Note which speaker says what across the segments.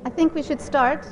Speaker 1: I think we should start.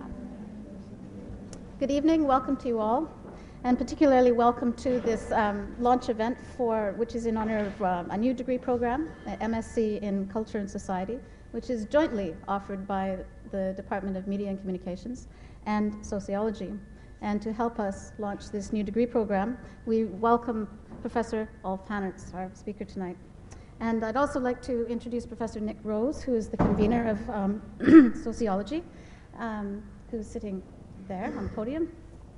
Speaker 1: Good evening, welcome to you all, and particularly welcome to this launch event which is in honor of a new degree program, MSc in Culture and Society, which is jointly offered by the Department of Media and Communications and Sociology. And to help us launch this new degree program, we welcome Professor Ulf Hannertz, our speaker tonight. And I'd also like to introduce Professor Nick Rose, who is the convener of sociology, who's sitting there on the podium.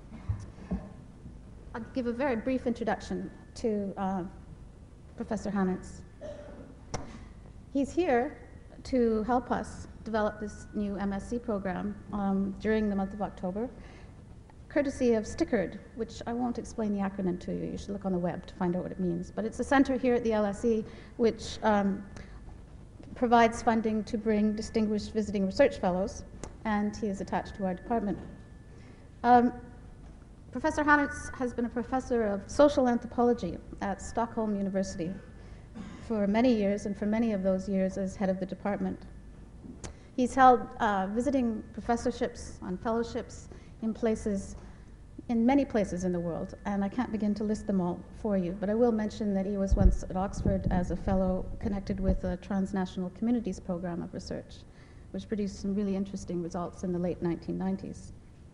Speaker 1: I'll give a very brief introduction to Professor Hannertz. He's here to help us develop this new MSc program during the month of October, courtesy of STICKERD, which I won't explain the acronym to you. You should look on the web to find out what it means. But it's a center here at the LSE which provides funding to bring distinguished visiting research fellows, and he is attached to our department. Professor Hannertz has been a professor of social anthropology at Stockholm University for many years, and for many of those years as head of the department. He's held visiting professorships and fellowships in many places in the world, and I can't begin to list them all for you, but I will mention that he was once at Oxford as a fellow connected with a transnational communities program of research, which produced some really interesting results in the late 1990s.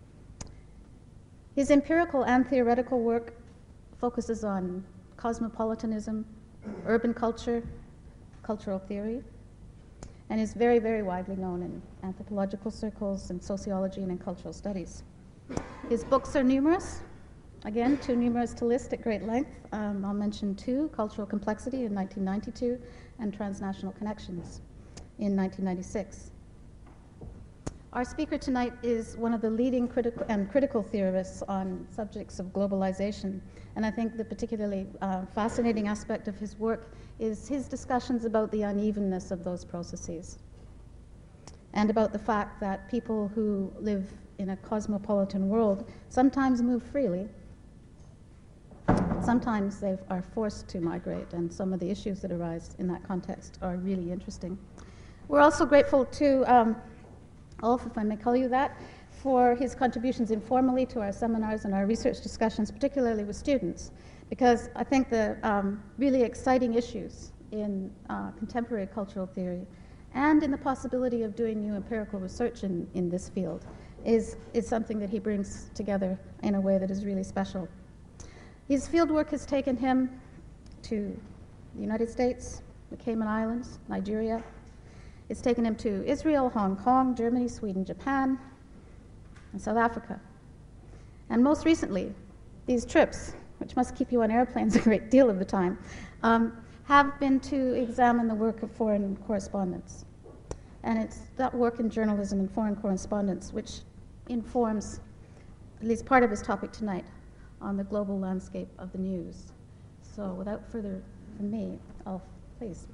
Speaker 1: His empirical and theoretical work focuses on cosmopolitanism, urban culture, cultural theory, and is very, very widely known in anthropological circles and sociology and in cultural studies. His books are numerous, again, too numerous to list at great length. I'll mention two: Cultural Complexity in 1992 and Transnational Connections in 1996. Our speaker tonight is one of the leading critical theorists on subjects of globalization, and I think the particularly fascinating aspect of his work is his discussions about the unevenness of those processes and about the fact that people who live in a cosmopolitan world sometimes move freely, sometimes they are forced to migrate, and some of the issues that arise in that context are really interesting. We're also grateful to Ulf, if I may call you that, for his contributions informally to our seminars and our research discussions, particularly with students, because I think the really exciting issues in contemporary cultural theory and in the possibility of doing new empirical research in this field is something that he brings together in a way that is really special. His fieldwork has taken him to the United States, the Cayman Islands, Nigeria. It's taken him to Israel, Hong Kong, Germany, Sweden, Japan, and South Africa. And most recently, these trips, which must keep you on airplanes a great deal of the time, have been to examine the work of foreign correspondents. And it's that work in journalism and foreign correspondence which informs at least part of his topic tonight on the global landscape of the news. So without further from me, Ulf, please.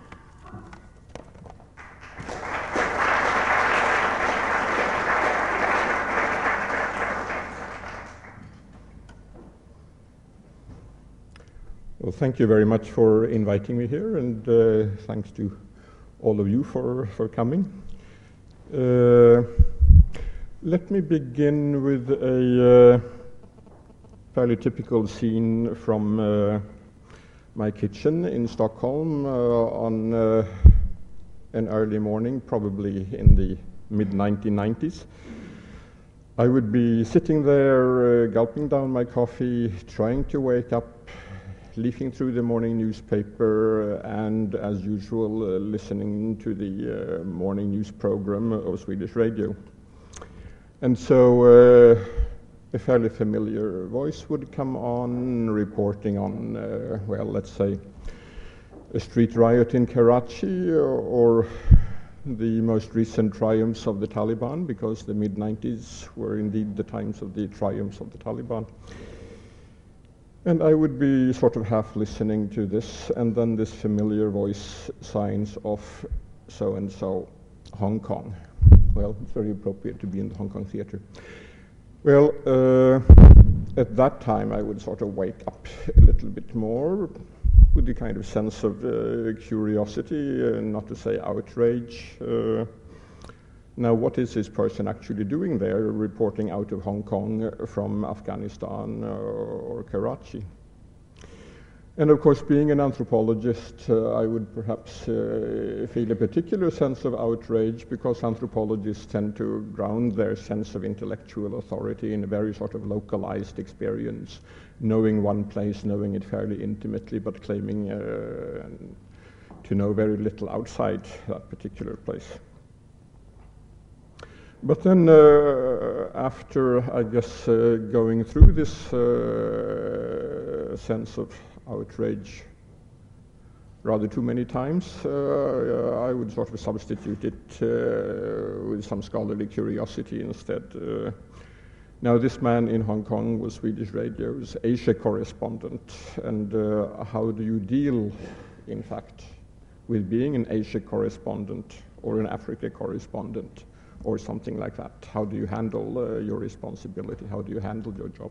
Speaker 2: Well, thank you very much for inviting me here, and thanks to all of you for coming. Let me begin with a fairly typical scene from my kitchen in Stockholm on an early morning, probably in the mid-1990s. I would be sitting there gulping down my coffee, trying to wake up, leafing through the morning newspaper, and as usual listening to the morning news program of Swedish radio. And so a fairly familiar voice would come on, reporting on, well, let's say, a street riot in Karachi, or the most recent triumphs of the Taliban, because the mid-90s were indeed the times of the triumphs of the Taliban. And I would be sort of half listening to this, and then this familiar voice signs off so-and-so, Hong Kong. Well, it's very appropriate to be in the Hong Kong theater. Well, at that time I would sort of wake up a little bit more with the kind of sense of curiosity, not to say outrage, Now, what is this person actually doing there, reporting out of Hong Kong from Afghanistan or Karachi? And of course, being an anthropologist, I would perhaps feel a particular sense of outrage, because anthropologists tend to ground their sense of intellectual authority in a very sort of localized experience, knowing one place, knowing it fairly intimately, but claiming to know very little outside that particular place. But then after, I guess, going through this sense of outrage rather too many times, I would sort of substitute it with some scholarly curiosity instead. Now, this man in Hong Kong was Swedish Radio's Asia correspondent, and how do you deal, in fact, with being an Asia correspondent or an Africa correspondent or something like that? How do you handle your responsibility? How do you handle your job?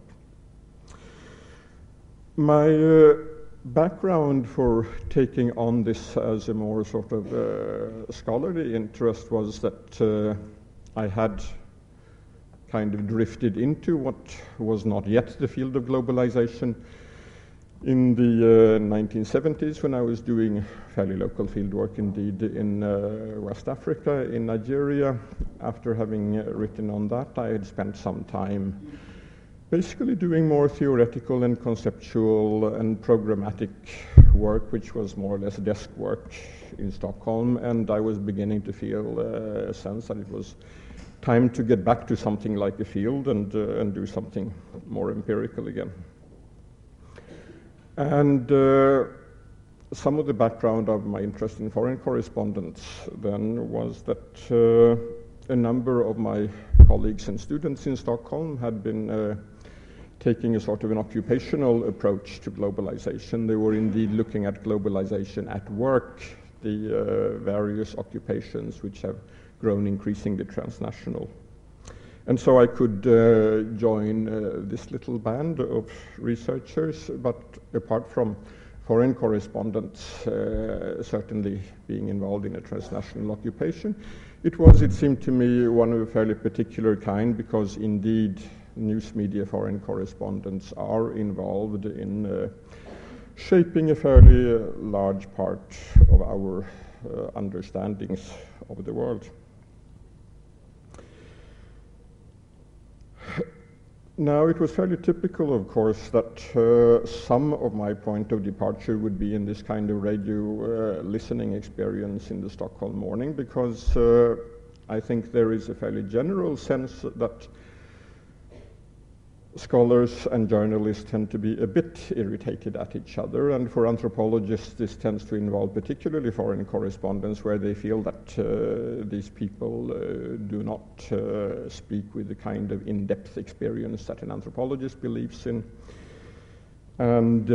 Speaker 2: My background for taking on this as a more sort of scholarly interest was that I had kind of drifted into what was not yet the field of globalization in the 1970s, when I was doing fairly local field work indeed in West Africa, in Nigeria. After having written on that, I had spent some time basically doing more theoretical and conceptual and programmatic work, which was more or less desk work in Stockholm, and I was beginning to feel a sense that it was time to get back to something like a field and do something more empirical again. And some of the background of my interest in foreign correspondence then was that a number of my colleagues and students in Stockholm had been taking a sort of an occupational approach to globalization. They were indeed looking at globalization at work, the various occupations which have grown increasingly transnational. And so I could join this little band of researchers, but apart from foreign correspondence certainly being involved in a transnational occupation, it seemed to me, one of a fairly particular kind, because indeed news media foreign correspondents are involved in shaping a fairly large part of our understandings of the world. Now, it was fairly typical, of course, that some of my point of departure would be in this kind of radio listening experience in the Stockholm morning, because I think there is a fairly general sense that scholars and journalists tend to be a bit irritated at each other, and for anthropologists this tends to involve particularly foreign correspondence, where they feel that these people do not speak with the kind of in-depth experience that an anthropologist believes in. And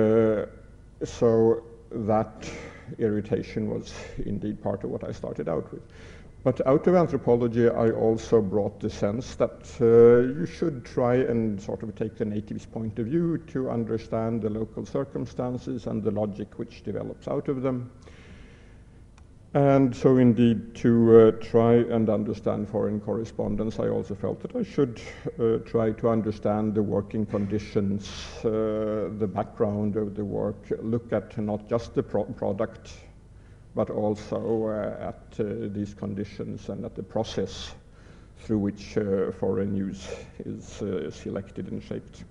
Speaker 2: so that irritation was indeed part of what I started out with. But out of anthropology, I also brought the sense that you should try and sort of take the native's point of view to understand the local circumstances and the logic which develops out of them. And so indeed, to try and understand foreign correspondence, I also felt that I should try to understand the working conditions, the background of the work, look at not just the product, but also at these conditions and at the process through which foreign news is selected and shaped.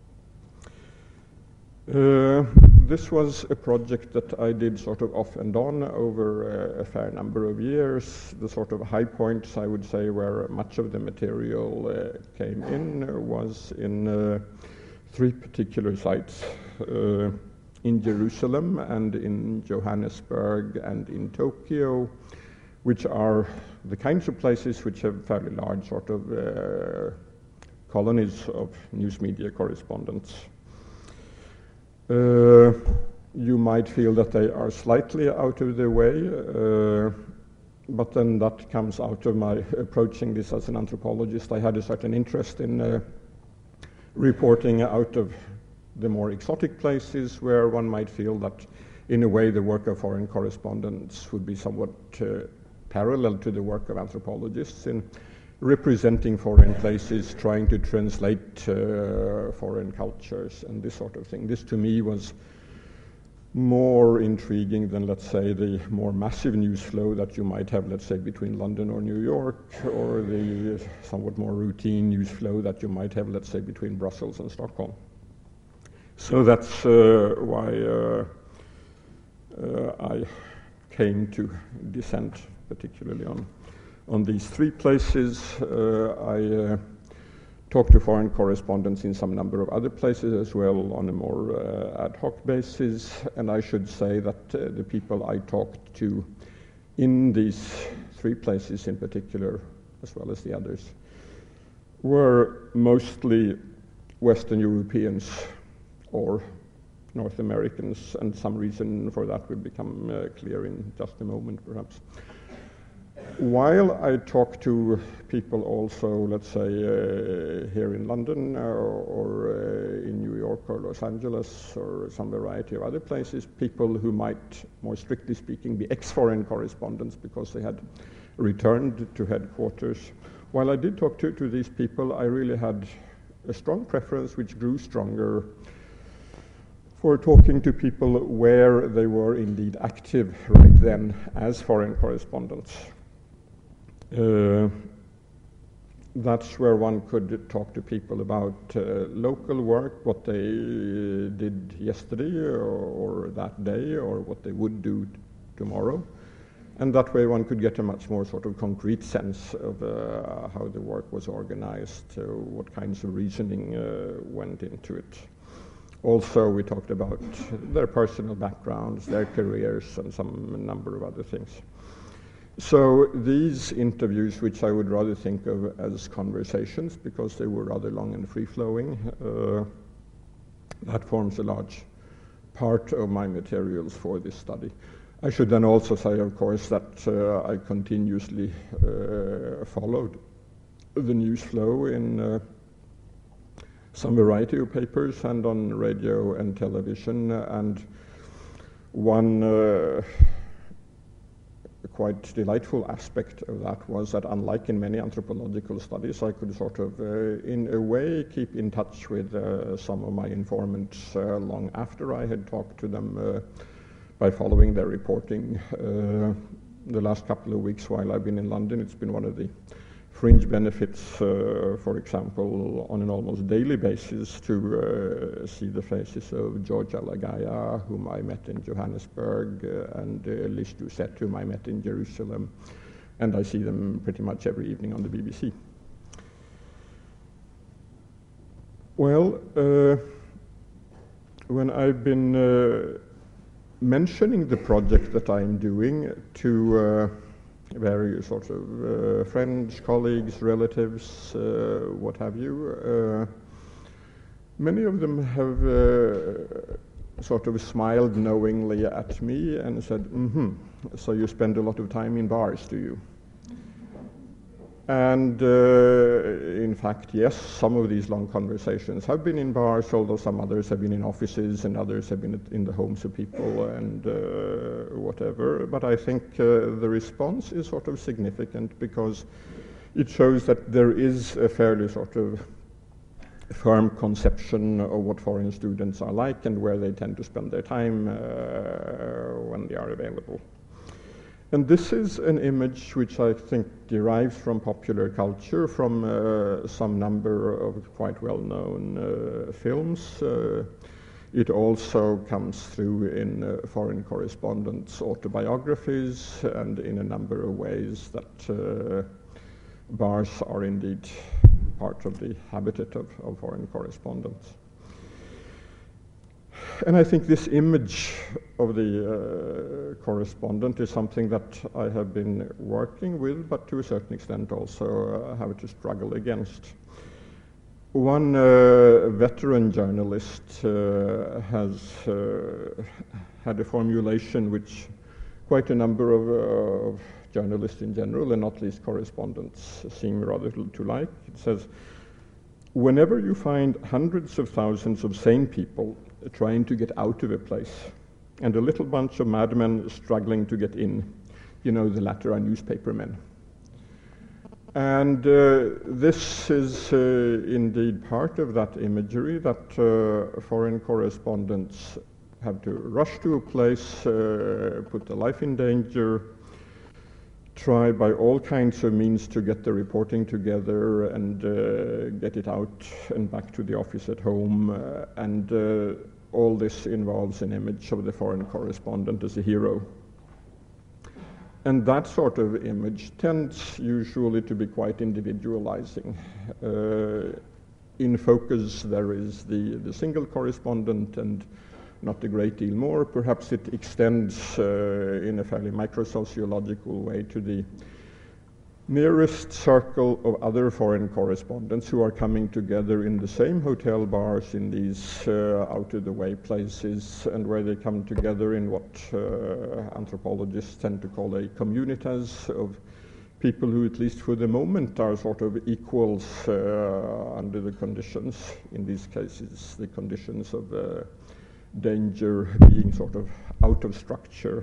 Speaker 2: This was a project that I did sort of off and on over a fair number of years. The sort of high points, I would say, where much of the material came in was in three particular sites. In Jerusalem and in Johannesburg and in Tokyo, which are the kinds of places which have fairly large sort of colonies of news media correspondents. You might feel that they are slightly out of the way, but then that comes out of my approaching this as an anthropologist. I had a certain interest in reporting out of the more exotic places where one might feel that, in a way, the work of foreign correspondents would be somewhat parallel to the work of anthropologists in representing foreign places, trying to translate foreign cultures and this sort of thing. This to me was more intriguing than, let's say, the more massive news flow that you might have, let's say, between London or New York, or the somewhat more routine news flow that you might have, let's say, between Brussels and Stockholm. So that's why I came to descend particularly on these three places. I talked to foreign correspondents in some number of other places as well on a more ad hoc basis, and I should say that the people I talked to in these three places in particular, as well as the others, were mostly Western Europeans or North Americans, and some reason for that will become clear in just a moment, perhaps. While I talk to people also, let's say, here in London or in New York or Los Angeles or some variety of other places, people who might, more strictly speaking, be ex-foreign correspondents because they had returned to headquarters. While I did talk to these people, I really had a strong preference, which grew stronger, for talking to people where they were indeed active right then as foreign correspondents. That's where one could talk to people about local work, what they did yesterday or that day, or what they would do tomorrow. And that way one could get a much more sort of concrete sense of how the work was organized, what kinds of reasoning went into it. Also, we talked about their personal backgrounds, their careers, and some number of other things. So these interviews, which I would rather think of as conversations because they were rather long and free-flowing, that forms a large part of my materials for this study. I should then also say, of course, that I continuously followed the news flow in some variety of papers and on radio and television, and one quite delightful aspect of that was that, unlike in many anthropological studies, I could sort of, in a way, keep in touch with some of my informants long after I had talked to them by following their reporting. The last couple of weeks while I've been in London, it's been one of the fringe benefits, for example, on an almost daily basis to see the faces of George Alagaya, whom I met in Johannesburg, and Liz Doucette, whom I met in Jerusalem, and I see them pretty much every evening on the BBC. Well, when I've been mentioning the project that I'm doing to various sorts of friends, colleagues, relatives, what have you, many of them have sort of smiled knowingly at me and said, so you spend a lot of time in bars, do you? And in fact, yes, some of these long conversations have been in bars, although some others have been in offices and others have been in the homes of people and whatever. But I think the response is sort of significant because it shows that there is a fairly sort of firm conception of what foreign students are like and where they tend to spend their time when they are available. And this is an image which I think derives from popular culture, from some number of quite well-known films. It also comes through in foreign correspondents' autobiographies and in a number of ways that bars are indeed part of the habitat of foreign correspondents. And I think this image of the correspondent is something that I have been working with, but to a certain extent also have to struggle against. One veteran journalist has had a formulation which quite a number of journalists in general, and not least correspondents, seem rather to like. It says, whenever you find hundreds of thousands of sane people trying to get out of a place, and a little bunch of madmen struggling to get in, the latter are newspapermen. And this is indeed part of that imagery that foreign correspondents have to rush to a place, put their life in danger, try by all kinds of means to get the reporting together and get it out and back to the office at home. And all this involves an image of the foreign correspondent as a hero. And that sort of image tends usually to be quite individualizing. In focus, there is the single correspondent and not a great deal more. Perhaps it extends in a fairly microsociological way to the nearest circle of other foreign correspondents who are coming together in the same hotel bars in these out-of-the-way places, and where they come together in what anthropologists tend to call a communitas of people who, at least for the moment, are sort of equals under the conditions, in these cases, the conditions of danger, being sort of out of structure,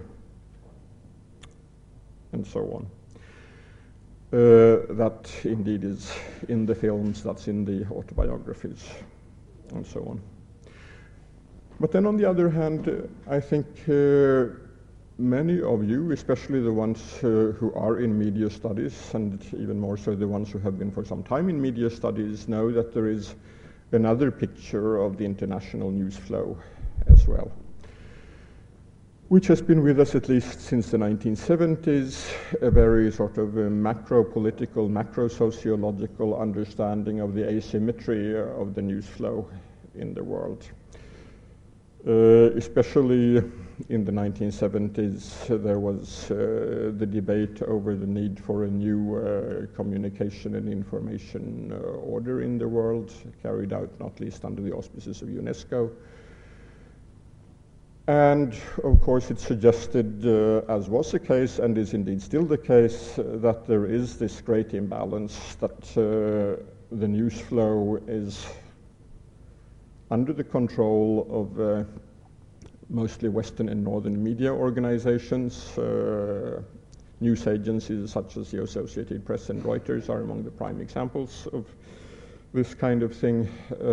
Speaker 2: and so on. That indeed is in the films, that's in the autobiographies, and so on. But then on the other hand, I think many of you, especially the ones who are in media studies, and even more so the ones who have been for some time in media studies, know that there is another picture of the international news flow as well, which has been with us at least since the 1970s, a very sort of macro-political, macro-sociological understanding of the asymmetry of the news flow in the world. Especially in the 1970s, there was the debate over the need for a new communication and information order in the world, carried out not least under the auspices of UNESCO. And of course it suggested, as was the case and is indeed still the case, that there is this great imbalance, that the news flow is under the control of mostly Western and Northern media organizations. News agencies such as the Associated Press and Reuters are among the prime examples of this kind of thing.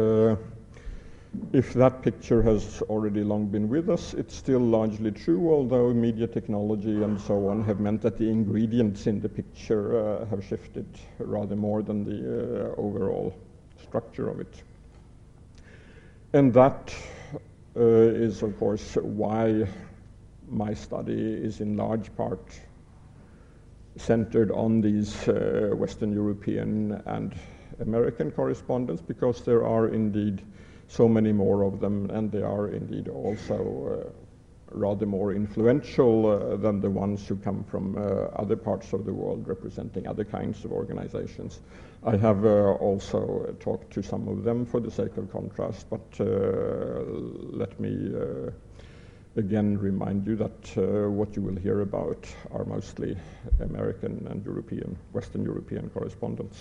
Speaker 2: If that picture has already long been with us, it's still largely true, although media technology and so on have meant that the ingredients in the picture have shifted rather more than the overall structure of it. And that is, of course, why my study is in large part centered on these Western European and American correspondents, because there are indeed so many more of them, and they are indeed also rather more influential than the ones who come from other parts of the world representing other kinds of organizations. I have also talked to some of them for the sake of contrast, but let me again remind you that what you will hear about are mostly American and European, Western European correspondents.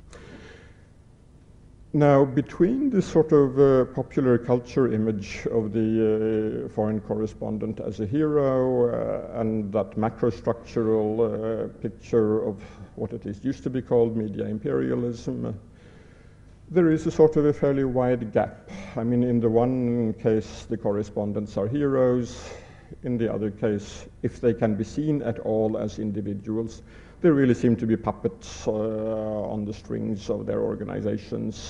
Speaker 2: Now, between this sort of popular culture image of the foreign correspondent as a hero and that macrostructural picture of what at least used to be called media imperialism, there is a sort of a fairly wide gap. I mean, in the one case, the correspondents are heroes. In the other case, if they can be seen at all as individuals, they really seem to be puppets on the strings of their organizations,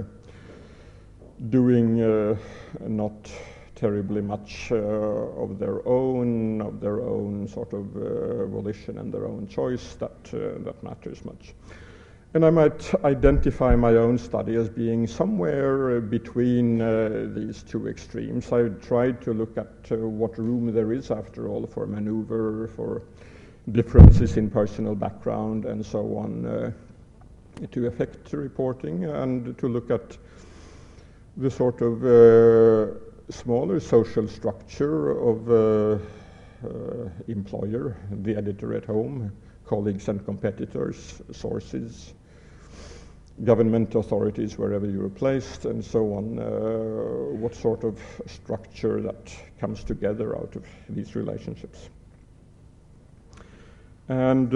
Speaker 2: doing not terribly much of their own sort of volition and their own choice that matters much. And I might identify my own study as being somewhere between these two extremes. I tried to look at what room there is, after all, for maneuver, for differences in personal background and so on, to affect reporting, and to look at the sort of smaller social structure of employer, the editor at home, colleagues and competitors, sources, government authorities wherever you're placed, and so on, what sort of structure that comes together out of these relationships. And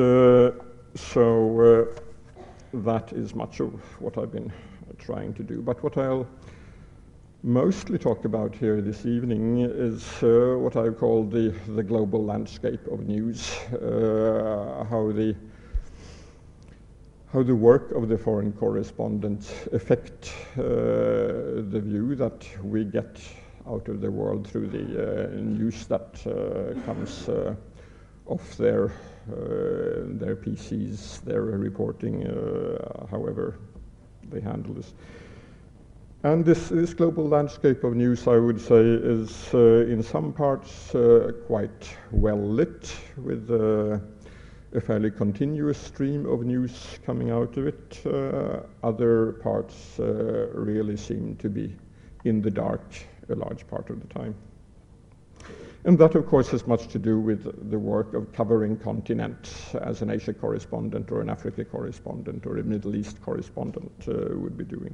Speaker 2: that is much of what I've been trying to do. But what I'll mostly talk about here this evening is what I call the global landscape of news, how the work of the foreign correspondents affect the view that we get out of the world through the news that comes off their PCs, their reporting, however they handle this. And this global landscape of news, I would say, is in some parts quite well lit, with a fairly continuous stream of news coming out of it. Other parts really seem to be in the dark a large part of the time. And that, of course, has much to do with the work of covering continents, as an Asia correspondent or an Africa correspondent or a Middle East correspondent would be doing.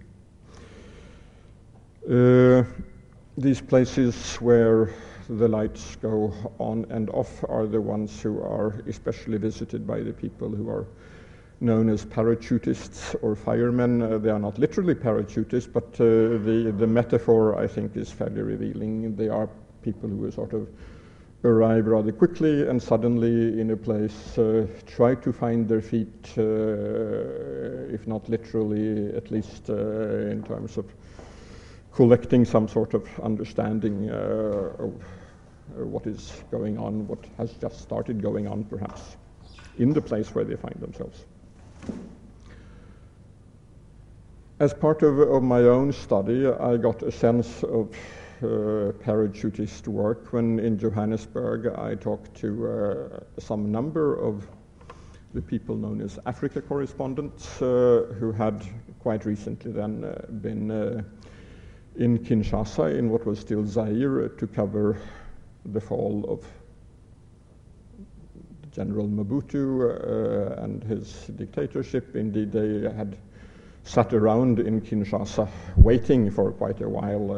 Speaker 2: These places where the lights go on and off are the ones who are especially visited by the people who are known as parachutists or firemen. They are not literally parachutists, but the metaphor, I think, is fairly revealing. They are people who sort of arrive rather quickly and suddenly in a place, try to find their feet, if not literally, at least in terms of collecting some sort of understanding of what is going on, what has just started going on, perhaps, in the place where they find themselves. As part of my own study, I got a sense of parachutist work when in Johannesburg I talked to some number of the people known as Africa correspondents who had quite recently then been in Kinshasa, in what was still Zaire, to cover the fall of General Mobutu and his dictatorship. Indeed, they had sat around in Kinshasa waiting for quite a while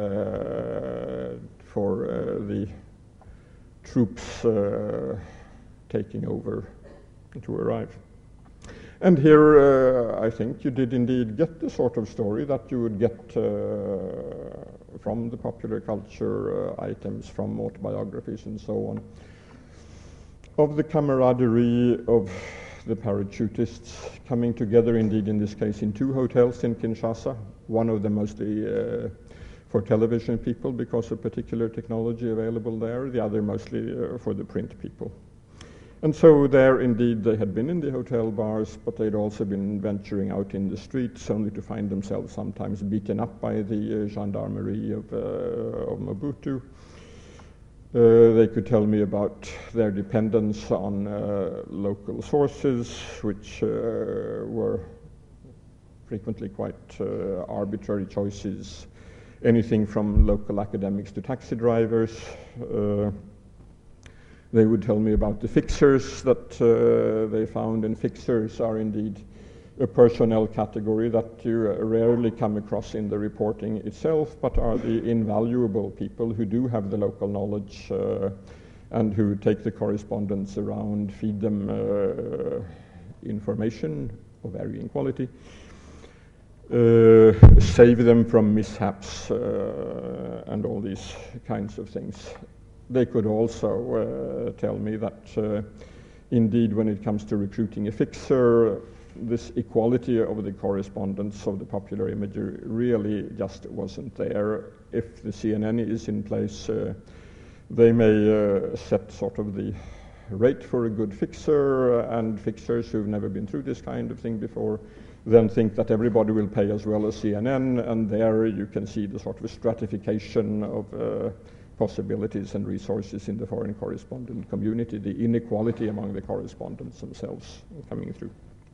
Speaker 2: for the troops taking over to arrive. And here, I think you did indeed get the sort of story that you would get from the popular culture items, from autobiographies and so on, of the camaraderie of the parachutists coming together, indeed in this case in two hotels in Kinshasa, one of them mostly for television people because of particular technology available there, the other mostly for the print people. And so there, indeed, they had been in the hotel bars, but they'd also been venturing out in the streets, only to find themselves sometimes beaten up by the gendarmerie of Mobutu. They could tell me about their dependence on local sources, which were frequently quite arbitrary choices, anything from local academics to taxi drivers. They would tell me about the fixers that they found, and fixers are indeed a personnel category that you rarely come across in the reporting itself, but are the invaluable people who do have the local knowledge and who take the correspondence around, feed them information of varying quality, save them from mishaps and all these kinds of things. They could also tell me that indeed when it comes to recruiting a fixer, this equality of the correspondence of the popular imagery really just wasn't there. If the CNN is in place, they may set sort of the rate for a good fixer, and fixers who've never been through this kind of thing before then think that everybody will pay as well as CNN, and there you can see the sort of stratification of possibilities and resources in the foreign correspondent community, the inequality among the correspondents themselves coming through.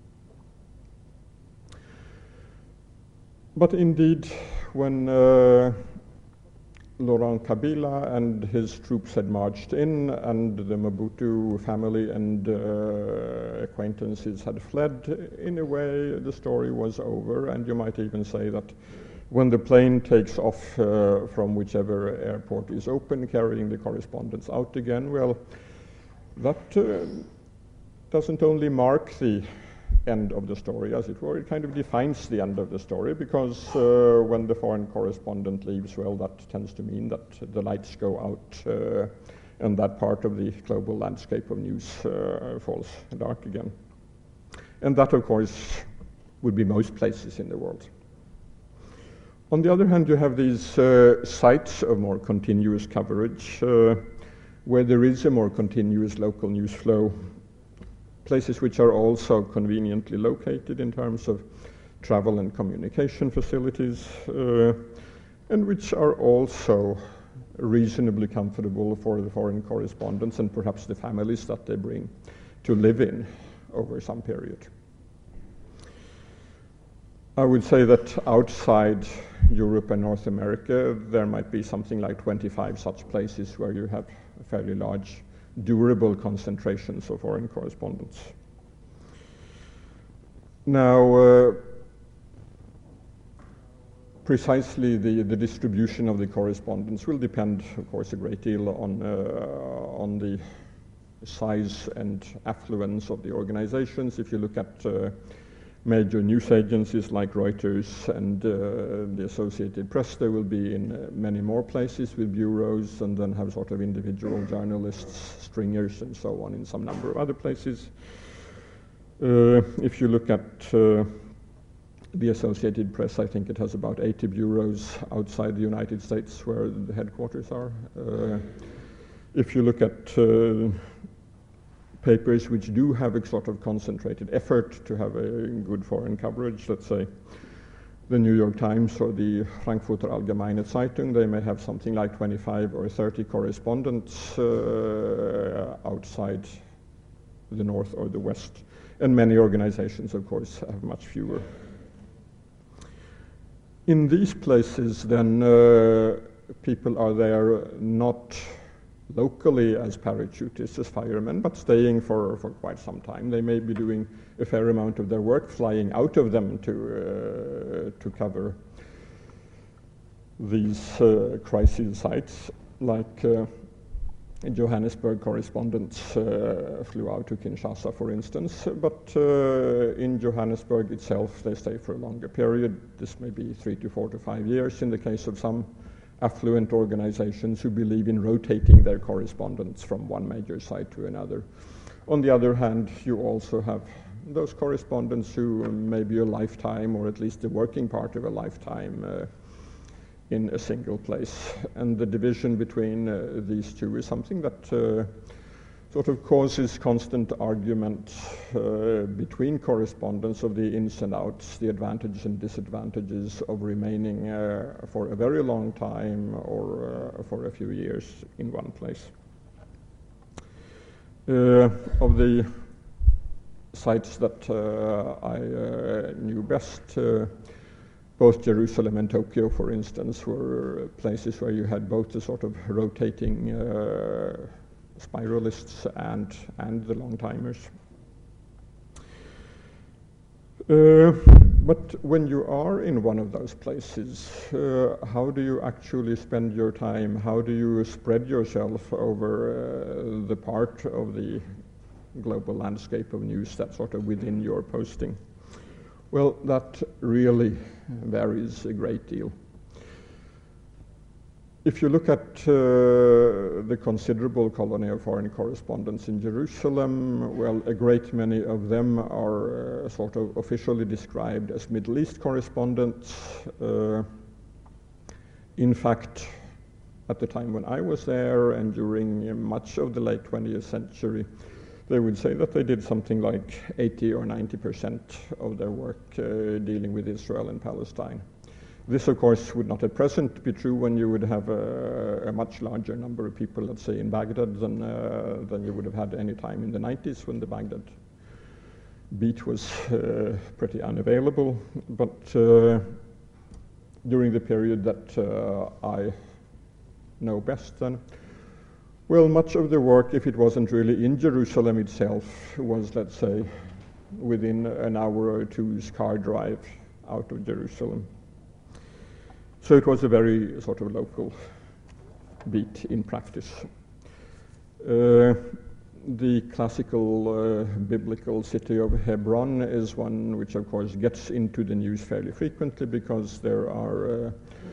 Speaker 2: But indeed, when Laurent Kabila and his troops had marched in and the Mobutu family and acquaintances had fled, in a way the story was over, and you might even say that when the plane takes off from whichever airport is open, carrying the correspondence out again, well, that doesn't only mark the end of the story, as it were, it kind of defines the end of the story, because when the foreign correspondent leaves, well, that tends to mean that the lights go out and that part of the global landscape of news falls dark again. And that, of course, would be most places in the world. On the other hand, you have these sites of more continuous coverage, where there is a more continuous local news flow, places which are also conveniently located in terms of travel and communication facilities, and which are also reasonably comfortable for the foreign correspondents and perhaps the families that they bring to live in over some period. I would say that outside Europe and North America, there might be something like 25 such places where you have fairly large, durable concentrations of foreign correspondents. Now, precisely the distribution of the correspondence will depend, of course, a great deal on the size and affluence of the organizations. If you look at major news agencies like Reuters and the Associated Press, they will be in many more places with bureaus, and then have sort of individual journalists, stringers, and so on in some number of other places. If you look at the Associated Press, I think it has about 80 bureaus outside the United States where the headquarters are. If you look at papers which do have a sort of concentrated effort to have a good foreign coverage, let's say the New York Times or the Frankfurter Allgemeine Zeitung, they may have something like 25 or 30 correspondents outside the North or the West. And many organizations, of course, have much fewer. In these places, then, people are there not locally as parachutists, as firemen, but staying for quite some time. They may be doing a fair amount of their work, flying out of them to cover these crisis sites, like Johannesburg correspondents flew out to Kinshasa, for instance, but in Johannesburg itself they stay for a longer period. This may be 3 to 4 to 5 years in the case of some affluent organizations who believe in rotating their correspondents from one major site to another. On the other hand, you also have those correspondents who maybe a lifetime, or at least the working part of a lifetime, in a single place. And the division between these two is something that sort of causes constant argument between correspondents of the ins and outs, the advantages and disadvantages of remaining for a very long time or for a few years in one place. Of the sites that I knew best, both Jerusalem and Tokyo, for instance, were places where you had both the sort of rotating spiralists and the long-timers. But when you are in one of those places, how do you actually spend your time? How do you spread yourself over the part of the global landscape of news that's sort of within your posting? Well, that really varies a great deal. If you look at the considerable colony of foreign correspondents in Jerusalem, well, a great many of them are sort of officially described as Middle East correspondents. In fact, at the time when I was there and during much of the late 20th century, they would say that they did something like 80 or 90% of their work dealing with Israel and Palestine. This, of course, would not at present be true when you would have a much larger number of people, let's say, in Baghdad than you would have had any time in the 90s when the Baghdad beat was pretty unavailable. But during the period that I know best then, well, much of the work, if it wasn't really in Jerusalem itself, was, let's say, within an hour or two's car drive out of Jerusalem. So it was a very sort of local beat in practice. the classical biblical city of Hebron is one which, of course, gets into the news fairly frequently because there are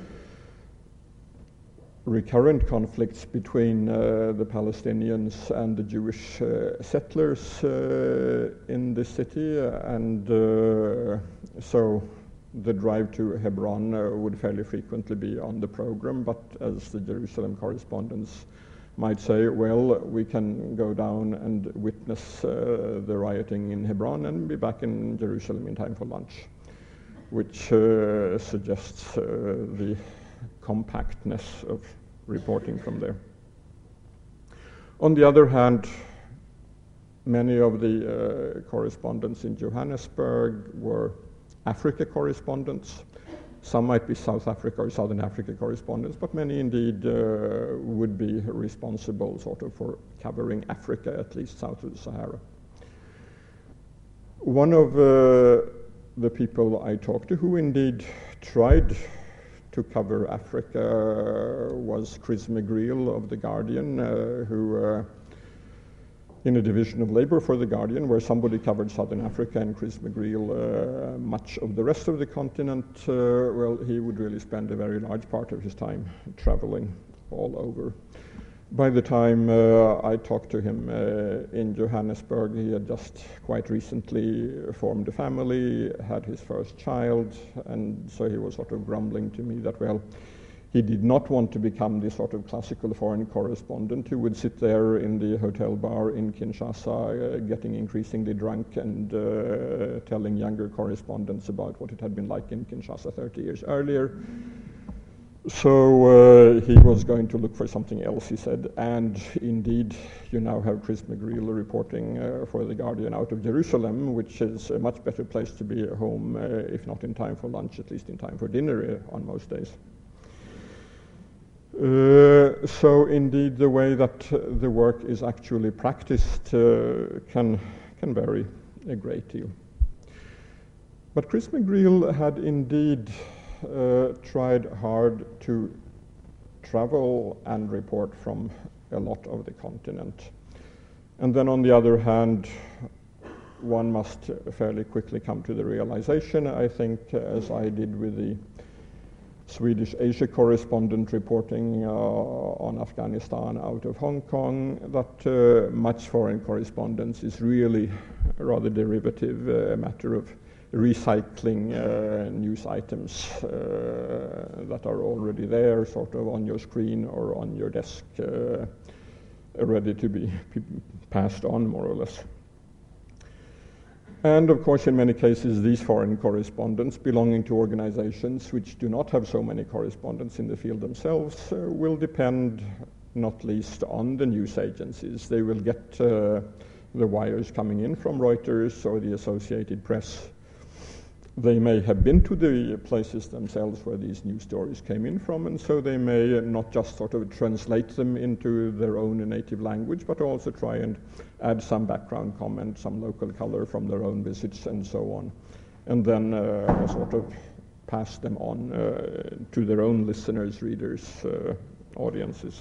Speaker 2: recurrent conflicts between the Palestinians and the Jewish settlers in the city, and so the drive to Hebron would fairly frequently be on the program, but as the Jerusalem correspondents might say, well, we can go down and witness the rioting in Hebron and be back in Jerusalem in time for lunch, which suggests the compactness of reporting from there. On the other hand, many of the correspondents in Johannesburg were Africa correspondents. Some might be South Africa or Southern Africa correspondents, but many indeed would be responsible sort of for covering Africa, at least south of the Sahara. One of the people I talked to who indeed tried to cover Africa was Chris McGreal of The Guardian, who in a division of labor for The Guardian, where somebody covered Southern Africa and Chris McGreal much of the rest of the continent, well, he would really spend a very large part of his time traveling all over. By the time I talked to him in Johannesburg, he had just quite recently formed a family, had his first child, and so he was sort of grumbling to me that, well, he did not want to become the sort of classical foreign correspondent who would sit there in the hotel bar in Kinshasa getting increasingly drunk and telling younger correspondents about what it had been like in Kinshasa 30 years earlier. So he was going to look for something else, he said, and indeed you now have Chris McGreal reporting for The Guardian out of Jerusalem, which is a much better place to be at home, if not in time for lunch, at least in time for dinner on most days. So indeed the way that the work is actually practiced can vary a great deal. But Chris McGreal had indeed tried hard to travel and report from a lot of the continent. And then on the other hand, one must fairly quickly come to the realization, I think, as I did with the Swedish Asia correspondent reporting on Afghanistan out of Hong Kong, that much foreign correspondence is really a rather derivative, a matter of recycling news items that are already there, sort of on your screen or on your desk, ready to be passed on, more or less. And of course, in many cases, these foreign correspondents belonging to organizations which do not have so many correspondents in the field themselves will depend not least on the news agencies. They will get the wires coming in from Reuters or the Associated Press. They may have been to the places themselves where these news stories came in from, and so they may not just sort of translate them into their own native language, but also try and add some background comment, some local color from their own visits, and so on, and then sort of pass them on to their own listeners, readers, audiences.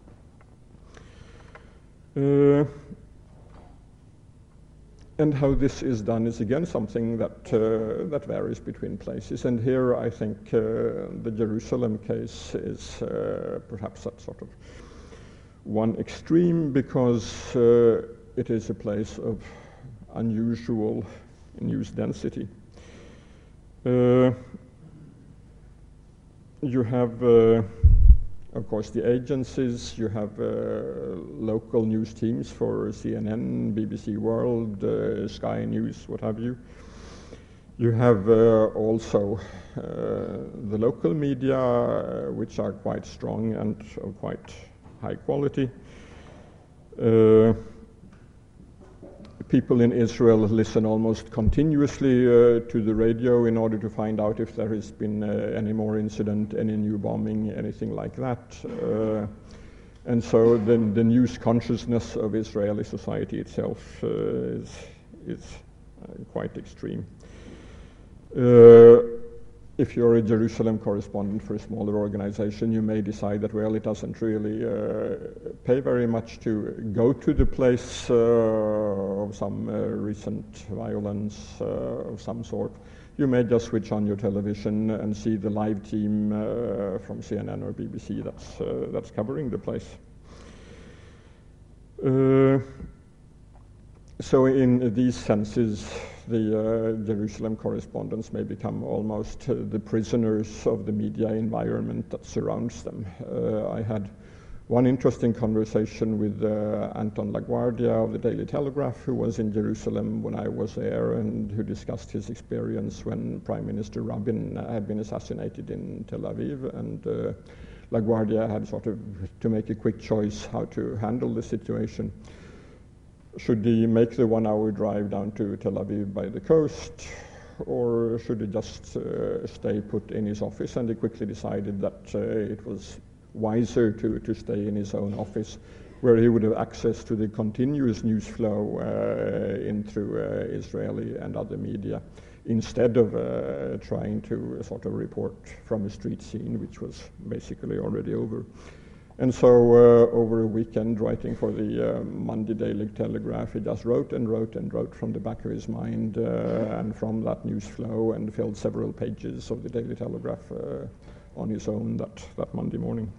Speaker 2: And how this is done is again something that that varies between places. And here I think the Jerusalem case is perhaps at sort of one extreme, because it is a place of unusual news density. You have of course, the agencies, you have local news teams for CNN, BBC World, Sky News, what have you. You have also the local media, which are quite strong and of quite high quality. People in Israel listen almost continuously to the radio in order to find out if there has been any more incident, any new bombing, anything like that. And so the news consciousness of Israeli society itself is quite extreme. if you're a Jerusalem correspondent for a smaller organization, you may decide that, well, it doesn't really pay very much to go to the place of some recent violence of some sort. You may just switch on your television and see the live team from CNN or BBC that's covering the place. So in these senses, the Jerusalem correspondents may become almost the prisoners of the media environment that surrounds them. I had one interesting conversation with Anton LaGuardia of the Daily Telegraph, who was in Jerusalem when I was there and who discussed his experience when Prime Minister Rabin had been assassinated in Tel Aviv. And LaGuardia had sort of to make a quick choice how to handle the situation. Should he make the 1-hour drive down to Tel Aviv by the coast, or should he just stay put in his office? And he quickly decided that it was wiser to stay in his own office, where he would have access to the continuous news flow in through Israeli and other media, instead of trying to sort of report from a street scene, which was basically already over. And so over a weekend, writing for the Monday Daily Telegraph, he just wrote and wrote and wrote from the back of his mind and from that news flow, and filled several pages of the Daily Telegraph on his own that Monday morning.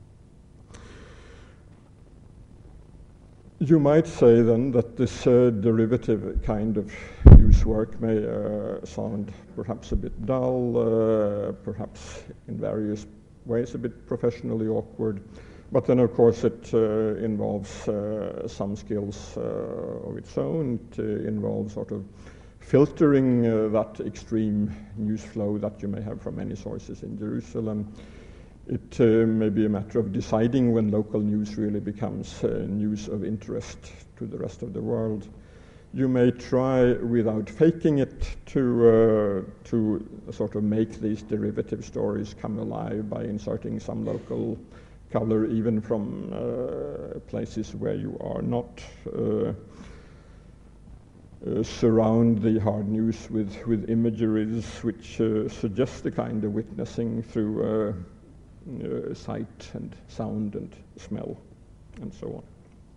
Speaker 2: You might say then that this derivative kind of news work may sound perhaps a bit dull, perhaps in various ways a bit professionally awkward, but then of course it involves some skills of its own. It involves sort of filtering that extreme news flow that you may have from many sources in Jerusalem. It may be a matter of deciding when local news really becomes news of interest to the rest of the world. You may try, without faking it, to sort of make these derivative stories come alive by inserting some local color, even from places where you are not. Surround the hard news with imageries which suggest the kind of witnessing through sight and sound and smell and so on.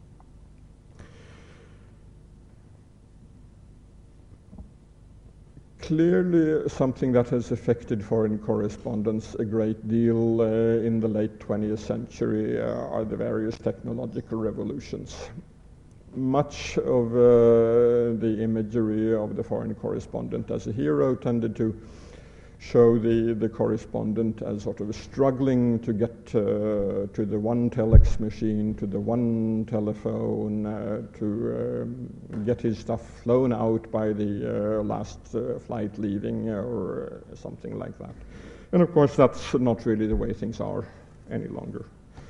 Speaker 2: Clearly, something that has affected foreign correspondence a great deal in the late 20th century are the various technological revolutions. Much of the imagery of the foreign correspondent as a hero tended to show the correspondent as sort of struggling to get to the one telex machine, to the one telephone, to get his stuff flown out by the last flight leaving or something like that. And of course that's not really the way things are any longer.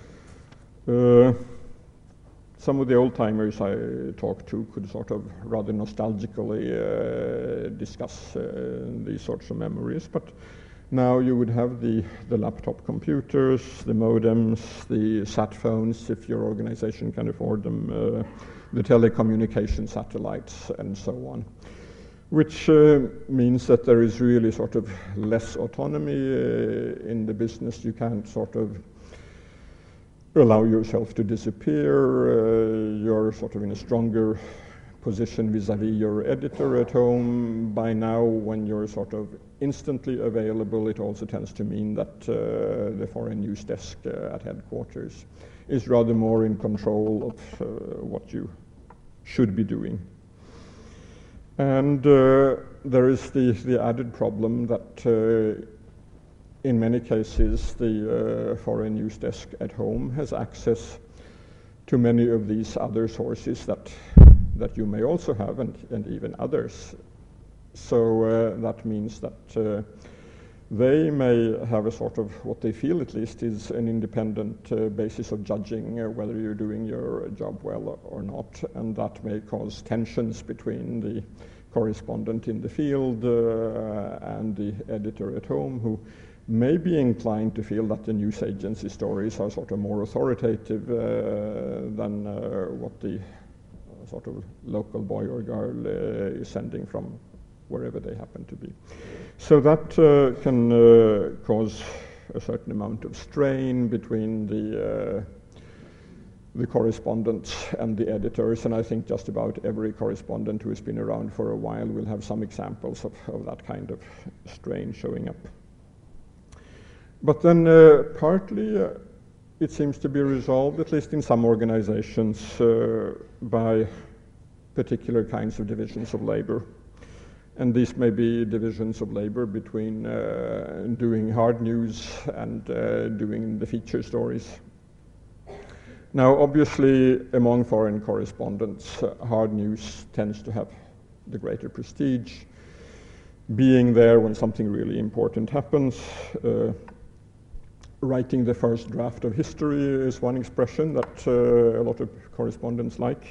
Speaker 2: Some of the old-timers I talked to could sort of rather nostalgically discuss these sorts of memories, but now you would have the laptop computers, the modems, the sat phones, if your organization can afford them, the telecommunication satellites, and so on, which means that there is really sort of less autonomy in the business. You can't sort of allow yourself to disappear. You're sort of in a stronger position vis-a-vis your editor at home. By now, when you're sort of instantly available, it also tends to mean that the foreign news desk at headquarters is rather more in control of what you should be doing. And there is the added problem that in many cases, the foreign news desk at home has access to many of these other sources that you may also have, and even others. So that means that they may have a sort of, what they feel at least, is an independent basis of judging whether you're doing your job well or not, and that may cause tensions between the correspondent in the field and the editor at home, who may be inclined to feel that the news agency stories are sort of more authoritative than what the sort of local boy or girl is sending from wherever they happen to be. So that can cause a certain amount of strain between the correspondents and the editors, and I think just about every correspondent who has been around for a while will have some examples of that kind of strain showing up. But then partly it seems to be resolved, at least in some organizations, by particular kinds of divisions of labor. And these may be divisions of labor between doing hard news and doing the feature stories. Now, obviously, among foreign correspondents, hard news tends to have the greater prestige. Being there when something really important happens, writing the first draft of history is one expression that a lot of correspondents like.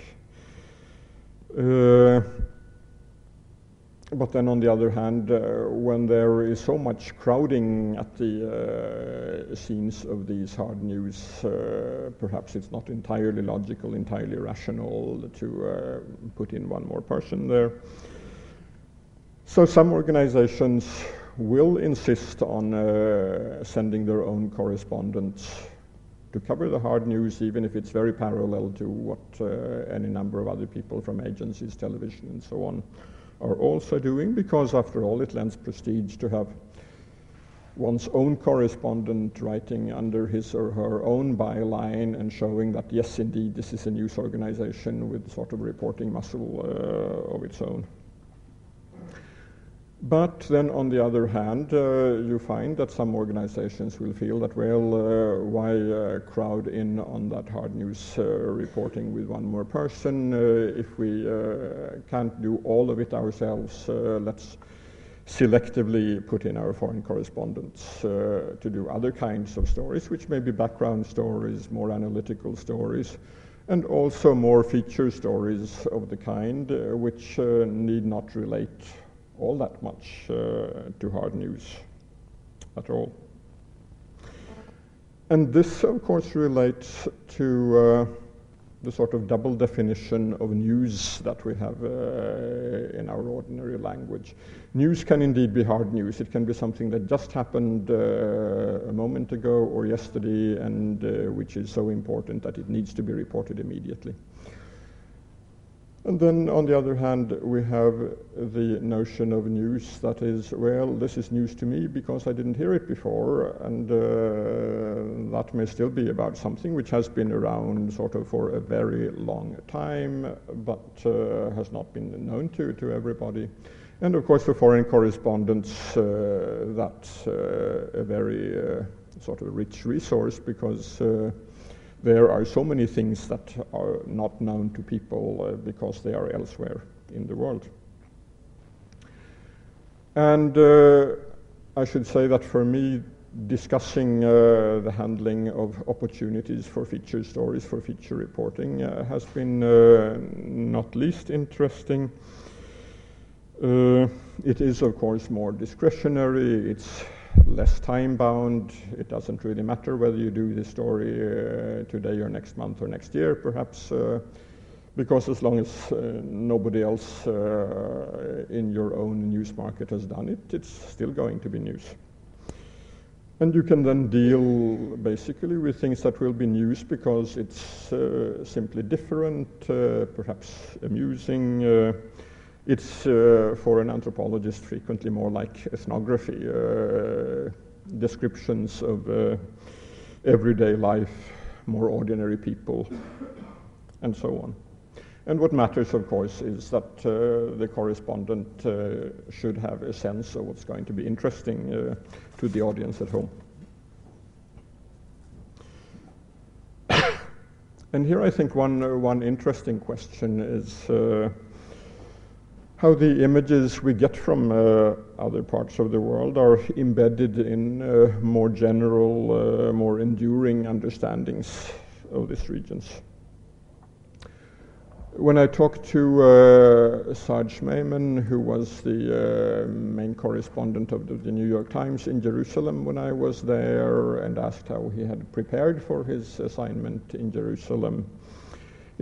Speaker 2: But then on the other hand, when there is so much crowding at the scenes of these hard news, perhaps it's not entirely logical, entirely rational to put in one more person there. So some organizations will insist on sending their own correspondents to cover the hard news, even if it's very parallel to what any number of other people from agencies, television, and so on are also doing, because after all it lends prestige to have one's own correspondent writing under his or her own byline and showing that yes, indeed, this is a news organization with sort of reporting muscle of its own. But then on the other hand, you find that some organizations will feel that, well, why crowd in on that hard news reporting with one more person? If we can't do all of it ourselves, let's selectively put in our foreign correspondents to do other kinds of stories, which may be background stories, more analytical stories, and also more feature stories of the kind which need not relate all that much to hard news at all. And this, of course, relates to the sort of double definition of news that we have in our ordinary language. News can indeed be hard news. It can be something that just happened a moment ago or yesterday, and which is so important that it needs to be reported immediately. And then, on the other hand, we have the notion of news that is, well, this is news to me because I didn't hear it before, and that may still be about something which has been around sort of for a very long time, but has not been known to everybody. And of course, for foreign correspondents, that's a very sort of rich resource, because there are so many things that are not known to people because they are elsewhere in the world. And I should say that for me, discussing the handling of opportunities for feature stories, for feature reporting, has been not least interesting. It is, of course, more discretionary. It's less time-bound. It doesn't really matter whether you do this story today or next month or next year, perhaps, because as long as nobody else in your own news market has done it, it's still going to be news. And you can then deal basically with things that will be news because it's simply different, perhaps amusing. It's, for an anthropologist, frequently more like ethnography, descriptions of everyday life, more ordinary people, and so on. And what matters, of course, is that the correspondent should have a sense of what's going to be interesting to the audience at home. And here I think one interesting question is how the images we get from other parts of the world are embedded in more general, more enduring understandings of these regions. When I talked to Sarge Maiman, who was the main correspondent of the New York Times in Jerusalem when I was there, and asked how he had prepared for his assignment in Jerusalem,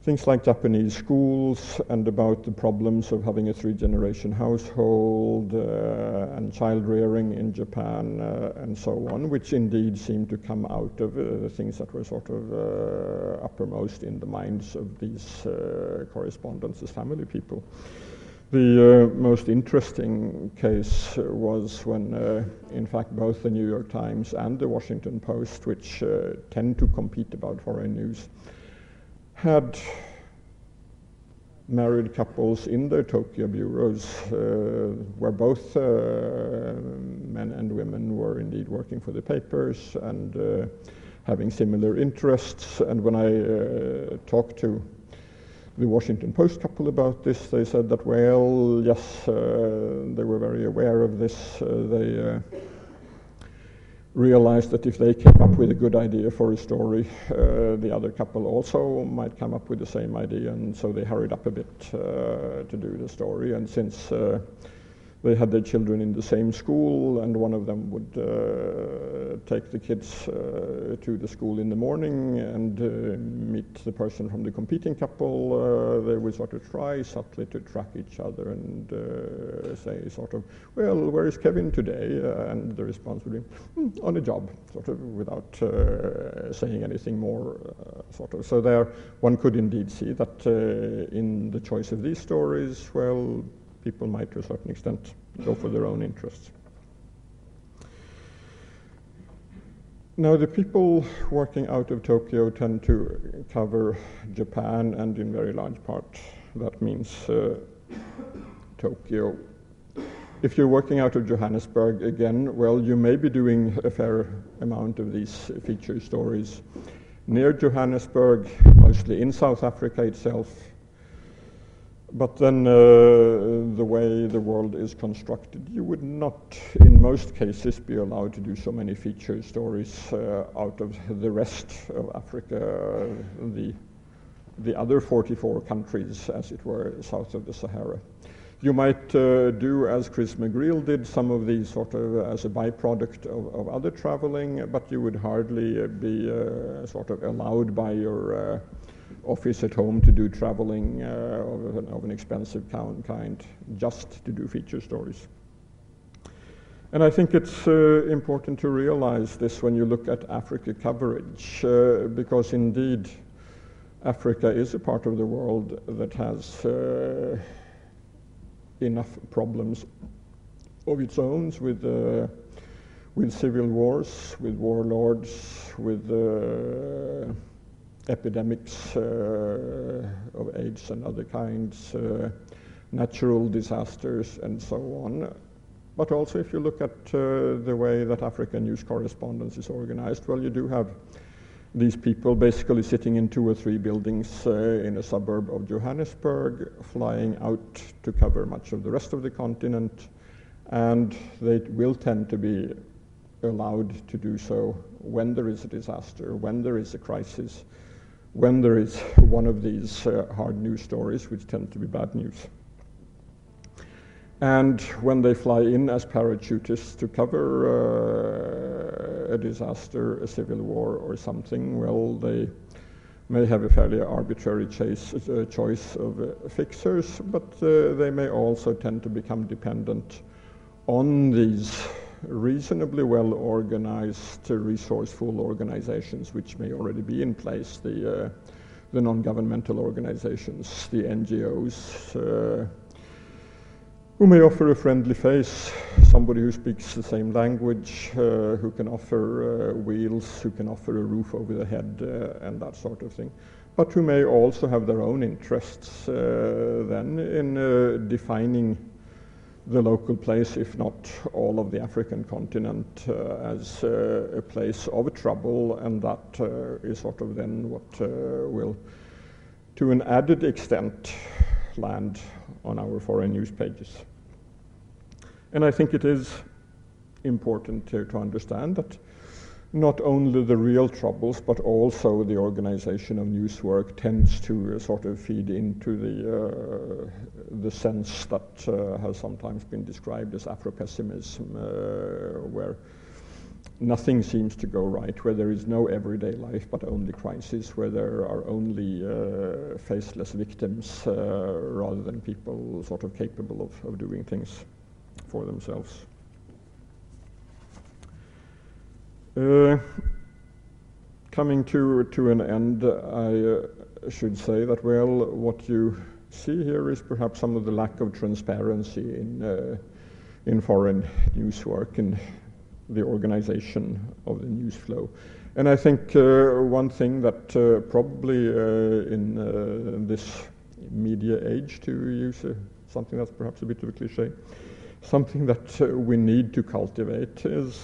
Speaker 2: things like Japanese schools and about the problems of having a 3-generation household and child rearing in Japan and so on, which indeed seem to come out of things that were sort of uppermost in the minds of these correspondents as family people. The most interesting case was when, in fact, both the New York Times and the Washington Post, which tend to compete about foreign news, had married couples in their Tokyo bureaus where both men and women were indeed working for the papers and having similar interests. And when I talked to the Washington Post couple about this, they said that, well, yes, they were very aware of this. They realized that if they came up with a good idea for a story, the other couple also might come up with the same idea, and so they hurried up a bit to do the story. And since they had their children in the same school, and one of them would take the kids to the school in the morning and meet the person from the competing couple, they would sort of try subtly to track each other and say sort of, well, where is Kevin today? And the response would be, on a job, sort of, without saying anything more, sort of. So there one could indeed see that in the choice of these stories, well, people might, to a certain extent, go for their own interests. Now, the people working out of Tokyo tend to cover Japan, and in very large part, that means Tokyo. If you're working out of Johannesburg, again, well, you may be doing a fair amount of these feature stories near Johannesburg, mostly in South Africa itself. But then the way the world is constructed, you would not, in most cases, be allowed to do so many feature stories out of the rest of Africa, the other 44 countries, as it were, south of the Sahara. You might do, as Chris McGreal did, some of these sort of as a byproduct of other traveling, but you would hardly be sort of allowed by your office at home to do traveling of an expensive kind, just to do feature stories. And I think it's important to realize this when you look at Africa coverage, because indeed Africa is a part of the world that has enough problems of its own with civil wars, with warlords, with epidemics of AIDS and other kinds, natural disasters, and so on. But also, if you look at the way that African news correspondence is organized, well, you do have these people basically sitting in 2 or 3 buildings in a suburb of Johannesburg, flying out to cover much of the rest of the continent, and they will tend to be allowed to do so when there is a disaster, when there is a crisis, when there is one of these hard news stories, which tend to be bad news. And when they fly in as parachutists to cover a disaster, a civil war or something, well, they may have a fairly arbitrary choice of fixers, but they may also tend to become dependent on these reasonably well organized, resourceful organizations which may already be in place, the non-governmental organizations, the NGOs, who may offer a friendly face, somebody who speaks the same language, who can offer wheels, who can offer a roof over the head, and that sort of thing, but who may also have their own interests then in defining the local place, if not all of the African continent, as a place of trouble, and that is sort of then what will, to an added extent, land on our foreign news pages. And I think it is important to understand that not only the real troubles, but also the organization of news work tends to sort of feed into the sense that has sometimes been described as Afro-pessimism, where nothing seems to go right, where there is no everyday life but only crisis, where there are only faceless victims rather than people sort of capable of doing things for themselves. Coming to an end, I should say that, well, what you see here is perhaps some of the lack of transparency in foreign news work and the organization of the news flow. And I think one thing that probably in this media age, to use something that's perhaps a bit of a cliche, something that we need to cultivate is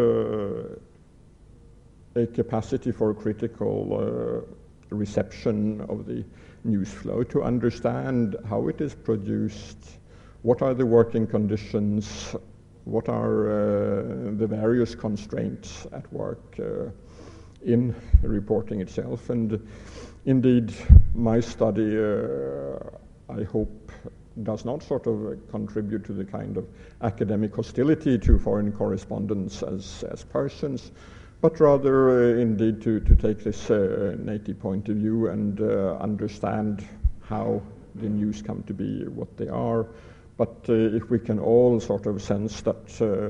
Speaker 2: a capacity for critical reception of the news flow, to understand how it is produced, what are the working conditions, what are the various constraints at work in reporting itself. And indeed, my study, I hope, does not sort of contribute to the kind of academic hostility to foreign correspondents as persons, but rather indeed to take this native point of view and understand how the news come to be what they are. But if we can all sort of sense that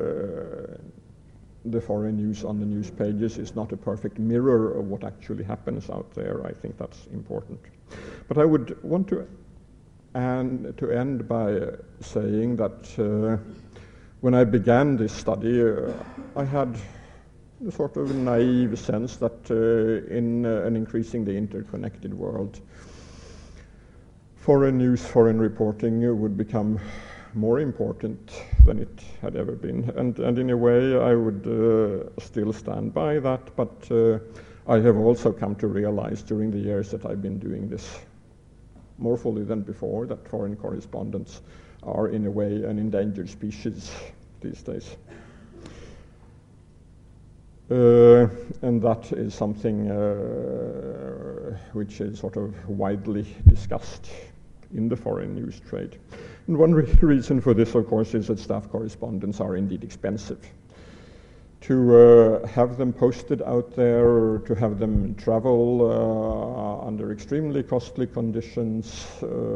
Speaker 2: the foreign news on the news pages is not a perfect mirror of what actually happens out there, I think that's important. But I would want to end by saying that when I began this study, I had a sort of naive sense that in an increasingly interconnected world, foreign news, foreign reporting would become more important than it had ever been. And in a way, I would still stand by that, but I have also come to realize during the years that I've been doing this more fully than before, that foreign correspondents are in a way an endangered species these days. And that is something which is sort of widely discussed in the foreign news trade. And one reason for this, of course, is that staff correspondents are indeed expensive. To have them posted out there, to have them travel under extremely costly conditions,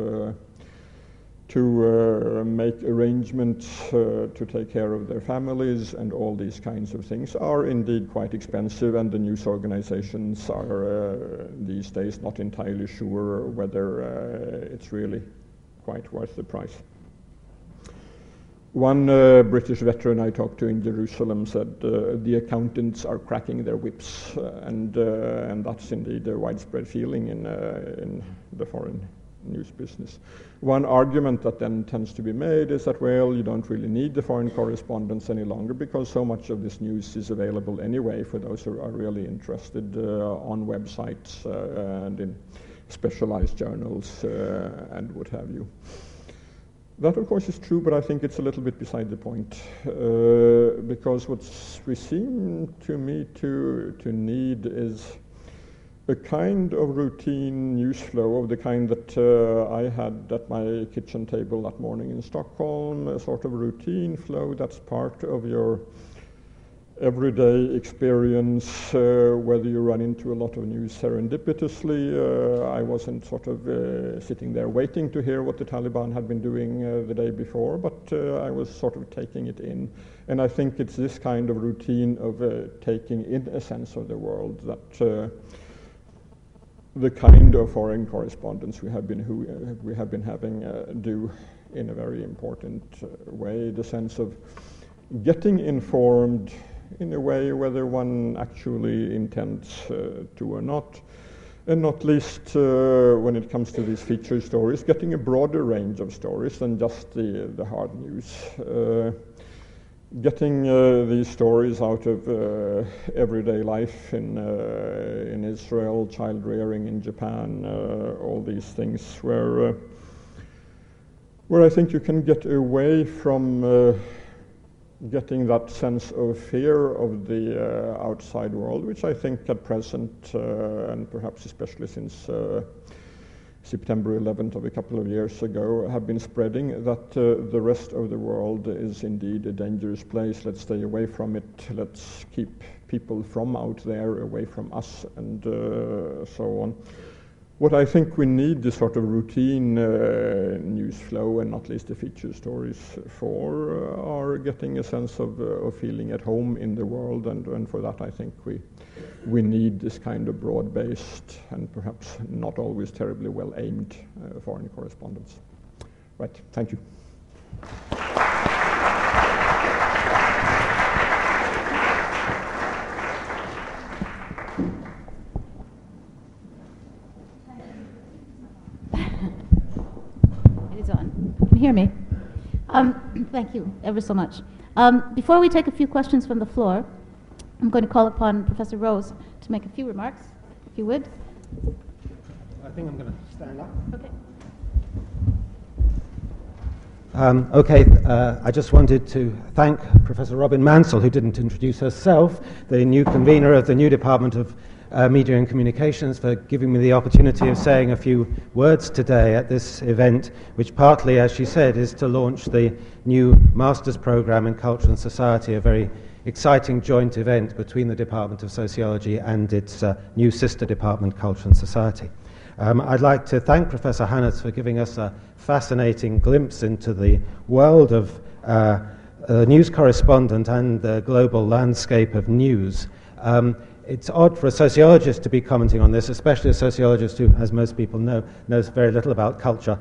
Speaker 2: to make arrangements to take care of their families and all these kinds of things are indeed quite expensive, and the news organizations are these days not entirely sure whether it's really quite worth the price. One British veteran I talked to in Jerusalem said the accountants are cracking their whips, and that's indeed a widespread feeling in the foreign news business. One argument that then tends to be made is that, well, you don't really need the foreign correspondents any longer because so much of this news is available anyway for those who are really interested on websites and in specialized journals and what have you. That, of course, is true, but I think it's a little bit beside the point because what we seem to me to need is a kind of routine news flow of the kind that I had at my kitchen table that morning in Stockholm, a sort of routine flow that's part of your everyday experience, whether you run into a lot of news serendipitously. I wasn't sort of sitting there waiting to hear what the Taliban had been doing the day before, but I was sort of taking it in. And I think it's this kind of routine of taking in a sense of the world that the kind of foreign correspondence we have been having do in a very important way, the sense of getting informed in a way whether one actually intends to or not, and not least when it comes to these feature stories, getting a broader range of stories than just the hard news. Getting these stories out of everyday life in Israel, child rearing in Japan, all these things where I think you can get away from getting that sense of fear of the outside world, which I think at present, and perhaps especially since September 11th of a couple of years ago have been spreading, that the rest of the world is indeed a dangerous place. Let's stay away from it. Let's keep people from out there away from us, and so on. What I think we need is sort of routine news flow, and not least the feature stories for, are getting a sense of feeling at home in the world, and for that I think we need this kind of broad-based and perhaps not always terribly well-aimed foreign correspondence. Right, thank you.
Speaker 1: It is on. Can you hear me? Thank you ever so much. Before we take a few questions from the floor, I'm going to call upon Professor Rose to make a few remarks, if you would.
Speaker 3: I think I'm going to stand up.
Speaker 1: Okay.
Speaker 3: I just wanted to thank Professor Robin Mansell, who didn't introduce herself, the new convener of the new Department of Media and Communications, for giving me the opportunity of saying a few words today at this event, which partly, as she said, is to launch the new Master's Programme in Culture and Society, a very exciting joint event between the Department of Sociology and its new sister department, Culture and Society. I'd like to thank Professor Hannes for giving us a fascinating glimpse into the world of a news correspondent and the global landscape of news. It's odd for a sociologist to be commenting on this, especially a sociologist who, as most people know, knows very little about culture.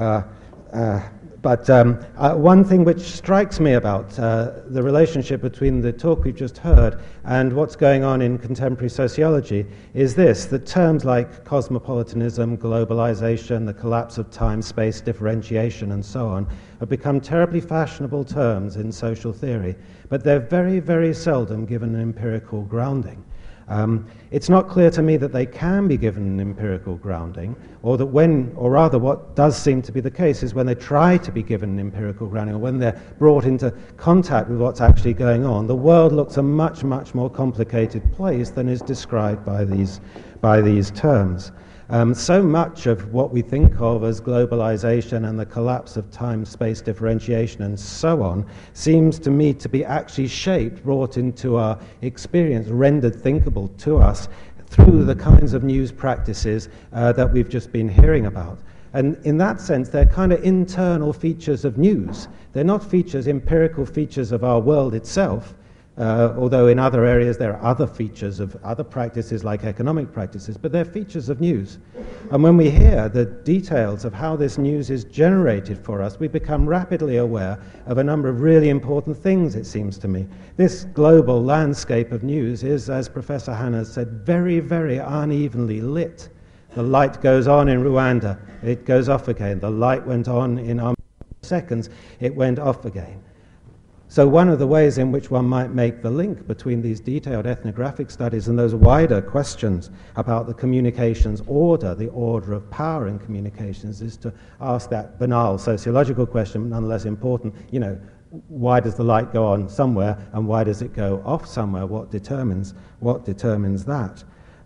Speaker 3: But one thing which strikes me about the relationship between the talk we've just heard and what's going on in contemporary sociology is this: that terms like cosmopolitanism, globalization, the collapse of time-space differentiation, and so on, have become terribly fashionable terms in social theory, but they're very, very seldom given an empirical grounding. It's not clear to me that they can be given an empirical grounding, or that rather what does seem to be the case is when they try to be given an empirical grounding, or when they're brought into contact with what's actually going on, the world looks a much, much more complicated place than is described by these terms. So much of what we think of as globalization and the collapse of time-space differentiation and so on seems to me to be actually shaped, brought into our experience, rendered thinkable to us through the kinds of news practices that we've just been hearing about. And in that sense, they're kind of internal features of news. They're not empirical features of our world itself, although in other areas there are other features of other practices like economic practices, but they're features of news. And when we hear the details of how this news is generated for us, we become rapidly aware of a number of really important things, it seems to me. This global landscape of news is, as Professor Hannes said, very, very unevenly lit. The light goes on in Rwanda, it goes off again. The light went on in Armenia for seconds, it went off again. So one of the ways in which one might make the link between these detailed ethnographic studies and those wider questions about the communications order, the order of power in communications, is to ask that banal sociological question, nonetheless important, why does the light go on somewhere and why does it go off somewhere? What determines that?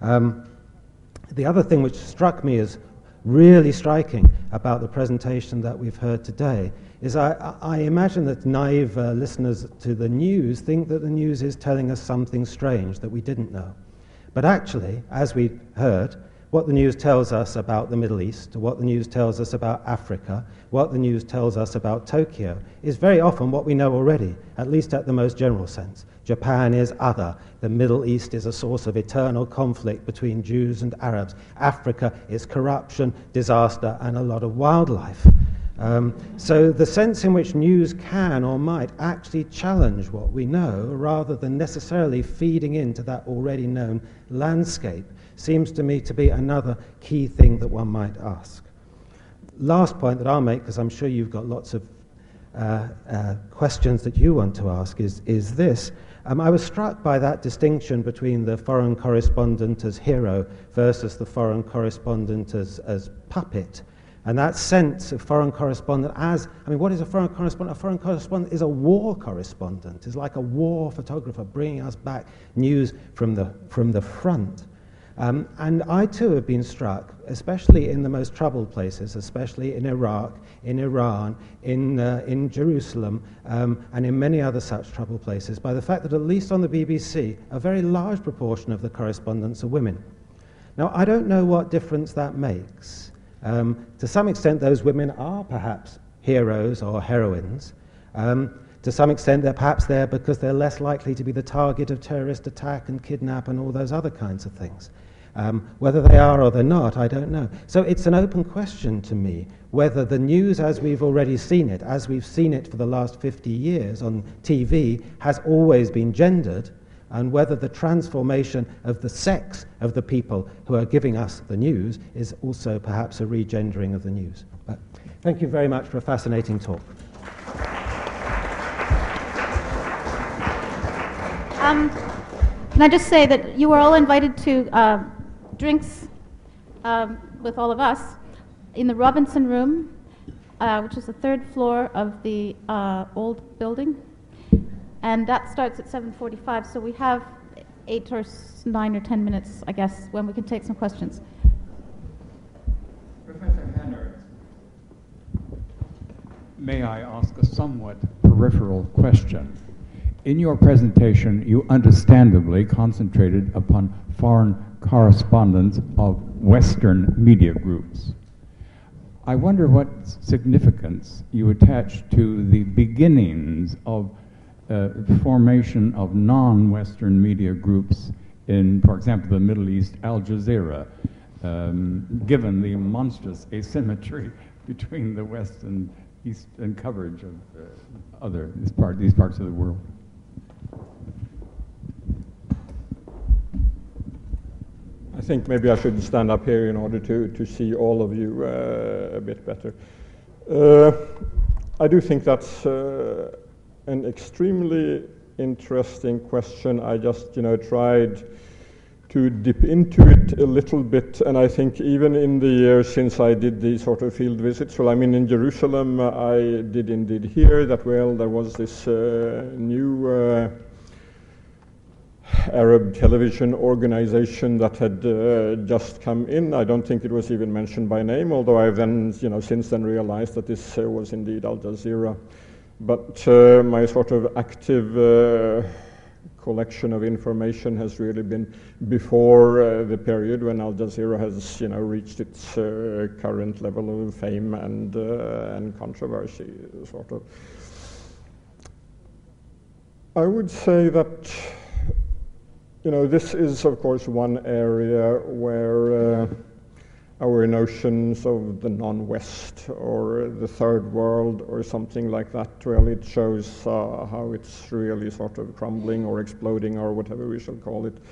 Speaker 3: The other thing which struck me as really striking about the presentation that we've heard today is I imagine that naive listeners to the news think that the news is telling us something strange that we didn't know. But actually, as we heard, what the news tells us about the Middle East, what the news tells us about Africa, what the news tells us about Tokyo, is very often what we know already, at least at the most general sense. Japan is other. The Middle East is a source of eternal conflict between Jews and Arabs. Africa is corruption, disaster, and a lot of wildlife. So the sense in which news can or might actually challenge what we know, rather than necessarily feeding into that already known landscape, seems to me to be another key thing that one might ask. Last point that I'll make, because I'm sure you've got lots of questions that you want to ask, is this. I was struck by that distinction between the foreign correspondent as hero versus the foreign correspondent as puppet. And that sense of foreign correspondent what is a foreign correspondent? A foreign correspondent is a war correspondent, is like a war photographer bringing us back news from the front. And I too have been struck, especially in the most troubled places, especially in Iraq, in Iran, in Jerusalem, and in many other such troubled places, by the fact that at least on the BBC, a very large proportion of the correspondents are women. Now, I don't know what difference that makes. To some extent, those women are perhaps heroes or heroines. To some extent, they're perhaps there because they're less likely to be the target of terrorist attack and kidnap and all those other kinds of things. Whether they are or they're not, I don't know. So it's an open question to me whether the news as we've already seen it, as we've seen it for the last 50 years on TV, has always been gendered, and whether the transformation of the sex of the people who are giving us the news is also perhaps a regendering of the news. But thank you very much for a fascinating talk.
Speaker 1: Can I just say that you are all invited to drinks with all of us in the Robinson Room, which is the third floor of the old building, and that starts at 7:45. So we have 8 or 9 or 10 minutes, I guess, when we can take some questions.
Speaker 4: Professor Hannard, may I ask a somewhat peripheral question? In your presentation, you understandably concentrated upon foreign correspondence of Western media groups. I wonder what significance you attach to the beginnings of formation of non-Western media groups in, for example, the Middle East, Al Jazeera, given the monstrous asymmetry between the West and East and coverage of these parts of the world.
Speaker 2: I think maybe I should stand up here in order to see all of you a bit better. I do think that's an extremely interesting question. I just, tried to dip into it a little bit, and I think even in the years since I did these sort of field visits, well, I mean, in Jerusalem, I did indeed hear that, well, there was this new Arab television organization that had just come in. I don't think it was even mentioned by name, although I've then, since then realized that this was indeed Al Jazeera. But my sort of active collection of information has really been before the period when Al Jazeera has, reached its current level of fame and controversy, sort of. I would say that this is, of course, one area where our notions of the non-West or the third world or something like that, well, it shows how it's really sort of crumbling or exploding or whatever we shall call it.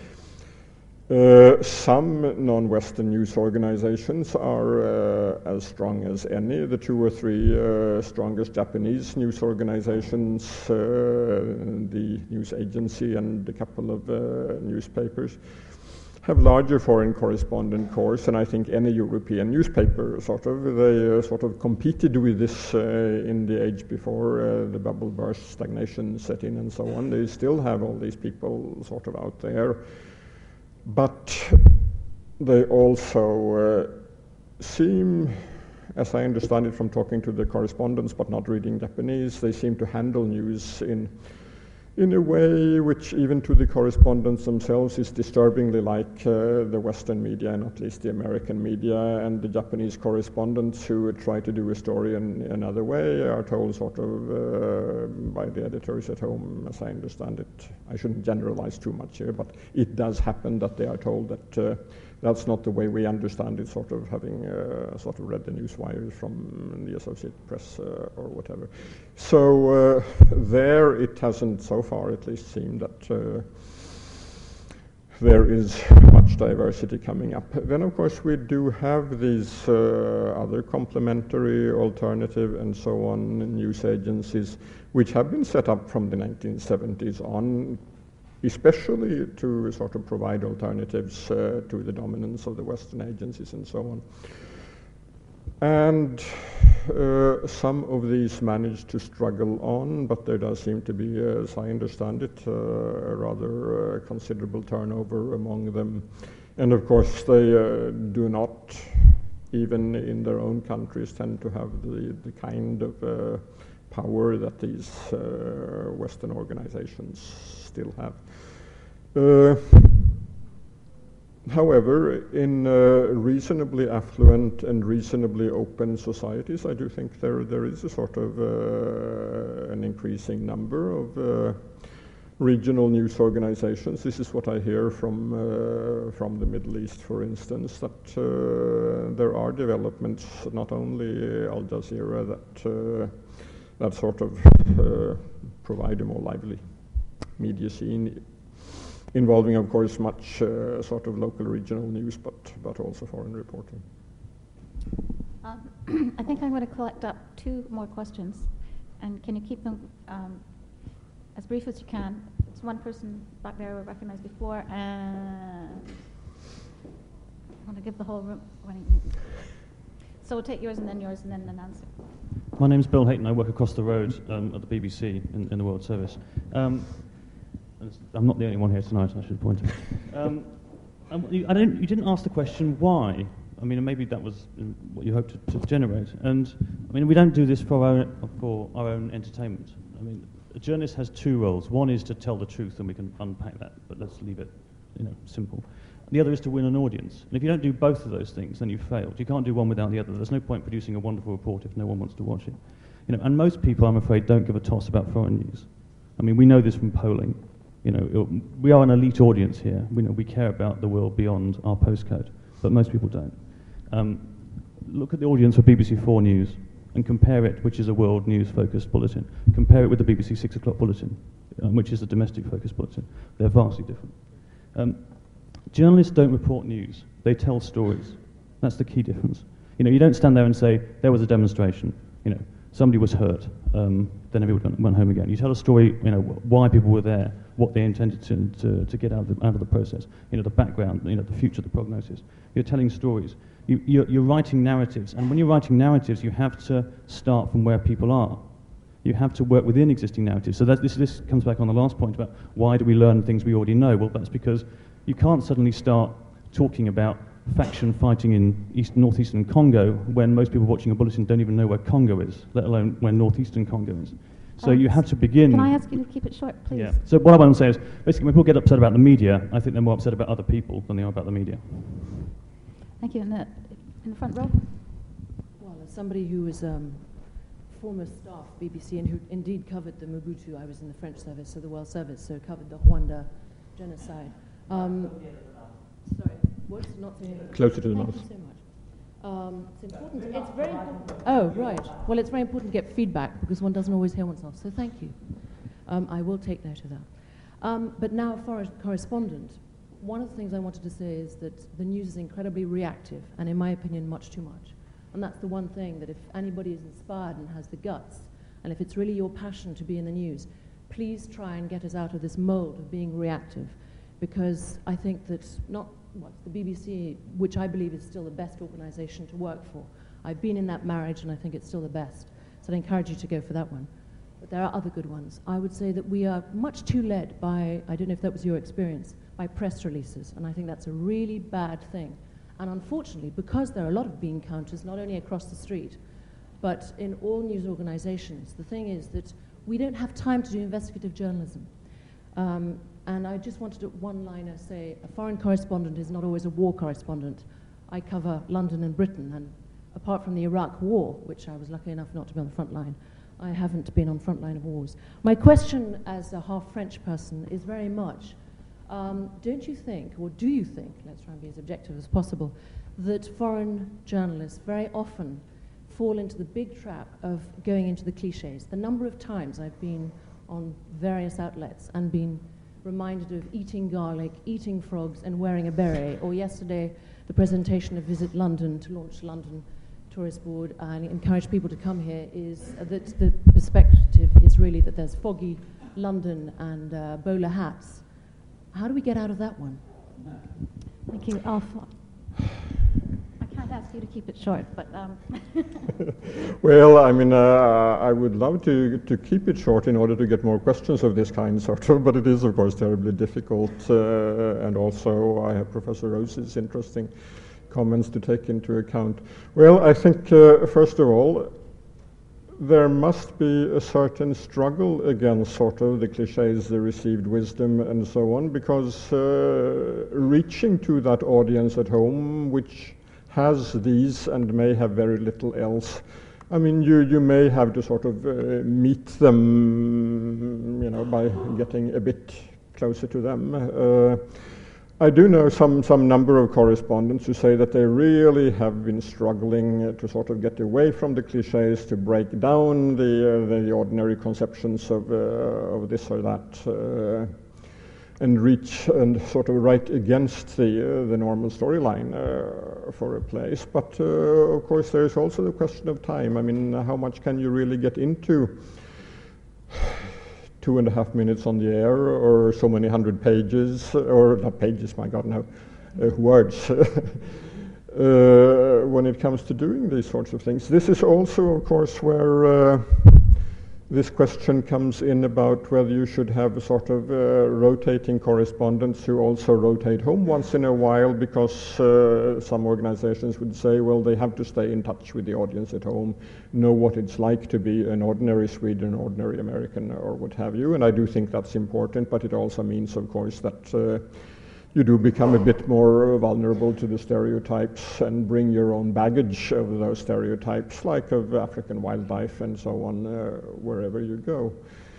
Speaker 2: Some non-Western news organizations are as strong as any. The 2 or 3 strongest Japanese news organizations, the news agency and a couple of newspapers, have larger foreign correspondent corps than I think any European newspaper. They sort of competed with this in the age before the bubble burst, stagnation set in, and so on. They still have all these people sort of out there. But they also seem, as I understand it from talking to the correspondents but not reading Japanese, they seem to handle news in a way which even to the correspondents themselves is disturbingly like the Western media, and not least the American media. And the Japanese correspondents who try to do a story in another way are told sort of by the editors at home, as I understand it. I shouldn't generalize too much here, but it does happen that they are told that that's not the way we understand it, sort of having sort of read the news wires from the Associated Press or whatever. So there it hasn't so far at least seemed that there is much diversity coming up. Then of course we do have these other complementary, alternative and so on news agencies which have been set up from the 1970s on, especially to sort of provide alternatives to the dominance of the Western agencies and so on. And some of these managed to struggle on, but there does seem to be, as I understand it, a rather considerable turnover among them. And of course, they do not, even in their own countries, tend to have the kind of power that these Western organizations still have. However, in reasonably affluent and reasonably open societies, I do think there is a sort of an increasing number of regional news organizations. This is what I hear from the Middle East, for instance, that there are developments, not only Al Jazeera, that sort of provide a more lively media scene, involving, of course, much sort of local regional news, but also foreign reporting.
Speaker 1: I think I'm going to collect up 2 more questions, and can you keep them as brief as you can? It's one person back there we recognized before, and I want to give the whole room. So we'll take yours and then an answer.
Speaker 5: My name's Bill Hayton. I work across the road at the BBC in the World Service. I'm not the only one here tonight, I should point out. You didn't ask the question why. I mean, maybe that was what you hoped to generate. And I mean, we don't do this for our own entertainment. I mean, a journalist has 2 roles. One is to tell the truth, and we can unpack that, but let's leave it, simple. The other is to win an audience. And if you don't do both of those things, then you've failed. You can't do one without the other. There's no point producing a wonderful report if no one wants to watch it. And most people, I'm afraid, don't give a toss about foreign news. I mean, we know this from polling. We are an elite audience here. We care about the world beyond our postcode, but most people don't. Look at the audience for BBC 4 News and compare it, which is a world news-focused bulletin. Compare it with the BBC 6 o'clock bulletin, which is a domestic-focused bulletin. They're vastly different. Journalists don't report news. They tell stories. That's the key difference. You don't stand there and say, there was a demonstration, somebody was hurt, then everyone went home again. You tell a story, why people were there, what they intended to get out of the process, the background, the future, the prognosis. You're telling stories. You're writing narratives, and when you're writing narratives, you have to start from where people are. You have to work within existing narratives. So this comes back on the last point about why do we learn things we already know? Well, that's because you can't suddenly start talking about faction fighting in northeastern Congo when most people watching a bulletin don't even know where Congo is, let alone where northeastern Congo is. So you have to begin...
Speaker 1: Can I ask you to keep it short, please?
Speaker 5: Yeah. So what I want to say is, basically, when people get upset about the media, I think they're more upset about other people than they are about the media.
Speaker 1: Thank you. In the front row.
Speaker 6: Well, as somebody who was former staff BBC and who indeed covered the Mobutu, I was in the French service, so the World Service, so covered the Rwanda genocide. Sorry, what's not saying?
Speaker 2: Closer to the mouth.
Speaker 6: Thank you so much. It's important. It's very important. Oh, right. Well, it's very important to get feedback because one doesn't always hear oneself. So thank you. I will take note of that. But now, a foreign correspondent, one of the things I wanted to say is that the news is incredibly reactive, and in my opinion, much too much. And that's the one thing that if anybody is inspired and has the guts, and if it's really your passion to be in the news, please try and get us out of this mold of being reactive, because I think that the BBC, which I believe is still the best organization to work for. I've been in that marriage, and I think it's still the best. So I'd encourage you to go for that one. But there are other good ones. I would say that we are much too led by, I don't know if that was your experience, by press releases, and I think that's a really bad thing. And unfortunately, because there are a lot of bean counters, not only across the street, but in all news organizations, the thing is that we don't have time to do investigative journalism. And I just wanted to one-liner say, a foreign correspondent is not always a war correspondent. I cover London and Britain, and apart from the Iraq War, which I was lucky enough not to be on the front line, I haven't been on the front line of wars. My question as a half-French person is very much, don't you think, or do you think, let's try and be as objective as possible, that foreign journalists very often fall into the big trap of going into the cliches? The number of times I've been on various outlets and been reminded of eating garlic, eating frogs, and wearing a beret, or yesterday the presentation of Visit London to launch London Tourist Board and encourage people to come here, is that the perspective is really that there's foggy London and bowler hats. How do we get out of that one?
Speaker 1: Thank you. I can't ask you to keep it short, but
Speaker 2: Well, I mean, I would love to keep it short in order to get more questions of this kind, sort of, but it is, of course, terribly difficult. And also, I have Professor Rose's interesting comments to take into account. Well, I think, first of all, there must be a certain struggle against sort of the cliches, the received wisdom, and so on, because reaching to that audience at home, which has these and may have very little else, I mean, you may have to sort of meet them, you know, by getting a bit closer to them. I do know some number of correspondents who say that they really have been struggling to sort of get away from the cliches, to break down the ordinary conceptions of this or that, and reach and sort of write against the normal storyline for a place. But of course, there is also the question of time. I mean, how much can you really get into 2.5 minutes on the air, or so many hundred pages, or not pages, my God, no, words, when it comes to doing these sorts of things. This is also, of course, where this question comes in about whether you should have a sort of rotating correspondents who also rotate home once in a while, because some organizations would say, well, they have to stay in touch with the audience at home, know what it's like to be an ordinary Swede, an ordinary American, or what have you. And I do think that's important, but it also means, of course, that you do become a bit more vulnerable to the stereotypes and bring your own baggage of those stereotypes, like of African wildlife and so on, wherever you go.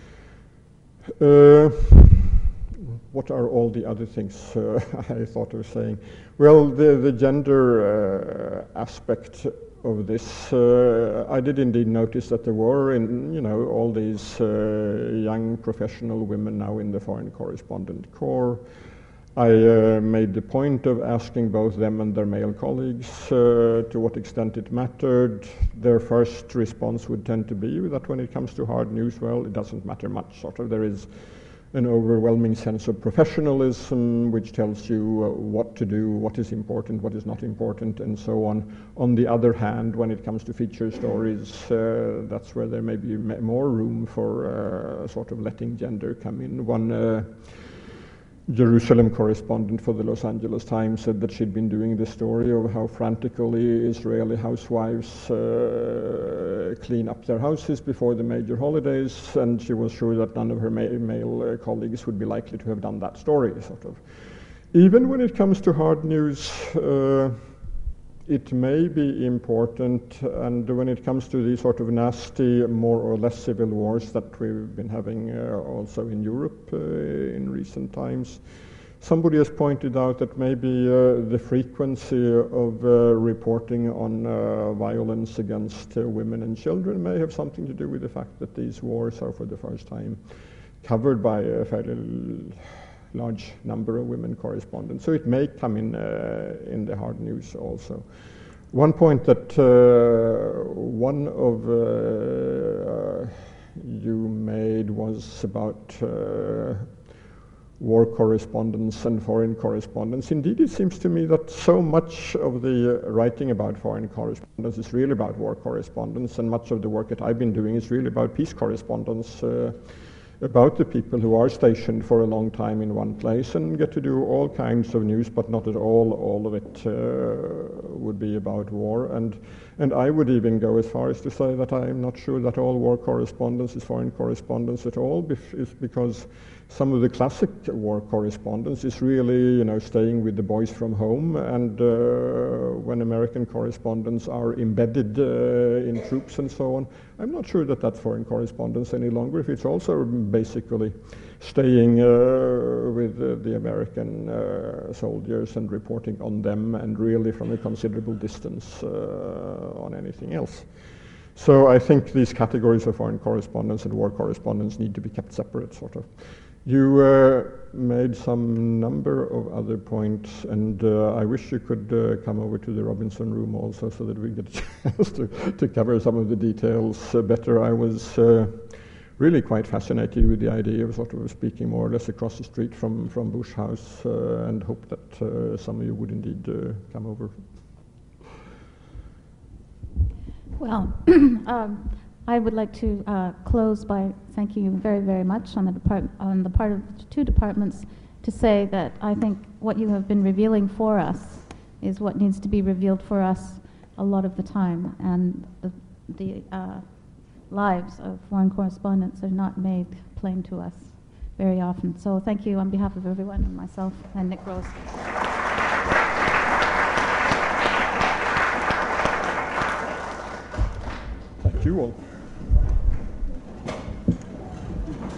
Speaker 2: What are all the other things I thought of saying? Well, the gender aspect of this, I did indeed notice that there were, all these young professional women now in the Foreign Correspondent Corps. I made the point of asking both them and their male colleagues to what extent it mattered. Their first response would tend to be that when it comes to hard news, well, it doesn't matter much. Sort of, there is an overwhelming sense of professionalism which tells you what to do, what is important, what is not important, and so on. On the other hand, when it comes to feature stories, that's where there may be more room for sort of letting gender come in. One Jerusalem correspondent for the Los Angeles Times said that she'd been doing the story of how frantically Israeli housewives clean up their houses before the major holidays, and she was sure that none of her male colleagues would be likely to have done that story, sort of. Even when it comes to hard news, it may be important, and when it comes to these sort of nasty, more or less civil wars that we've been having also in Europe in recent times, somebody has pointed out that maybe the frequency of reporting on violence against women and children may have something to do with the fact that these wars are for the first time covered by a fairly large number of women correspondents. So it may come in the hard news also. One point that one of you made was about war correspondence and foreign correspondence. Indeed, it seems to me that so much of the writing about foreign correspondence is really about war correspondence, and much of the work that I've been doing is really about peace correspondence, about the people who are stationed for a long time in one place and get to do all kinds of news, but not at all of it would be about war. And I would even go as far as to say that I'm not sure that all war correspondence is foreign correspondence at all, because some of the classic war correspondence is really, staying with the boys from home, and when American correspondents are embedded in troops and so on, I'm not sure that that's foreign correspondence any longer, if it's also basically staying with the American soldiers and reporting on them, and really from a considerable distance on anything else. So I think these categories of foreign correspondence and war correspondence need to be kept separate, sort of. You made some number of other points, and I wish you could come over to the Robinson room also, so that we get a chance to cover some of the details better. I was really quite fascinated with the idea of sort of speaking more or less across the street from Bush House, and hope that some of you would indeed come over.
Speaker 1: Well, I would like to close by thanking you very, very much on the part of the two departments to say that I think what you have been revealing for us is what needs to be revealed for us a lot of the time, and the lives of foreign correspondents are not made plain to us very often. So thank you on behalf of everyone and myself and Nick Rose.
Speaker 2: Thank you all.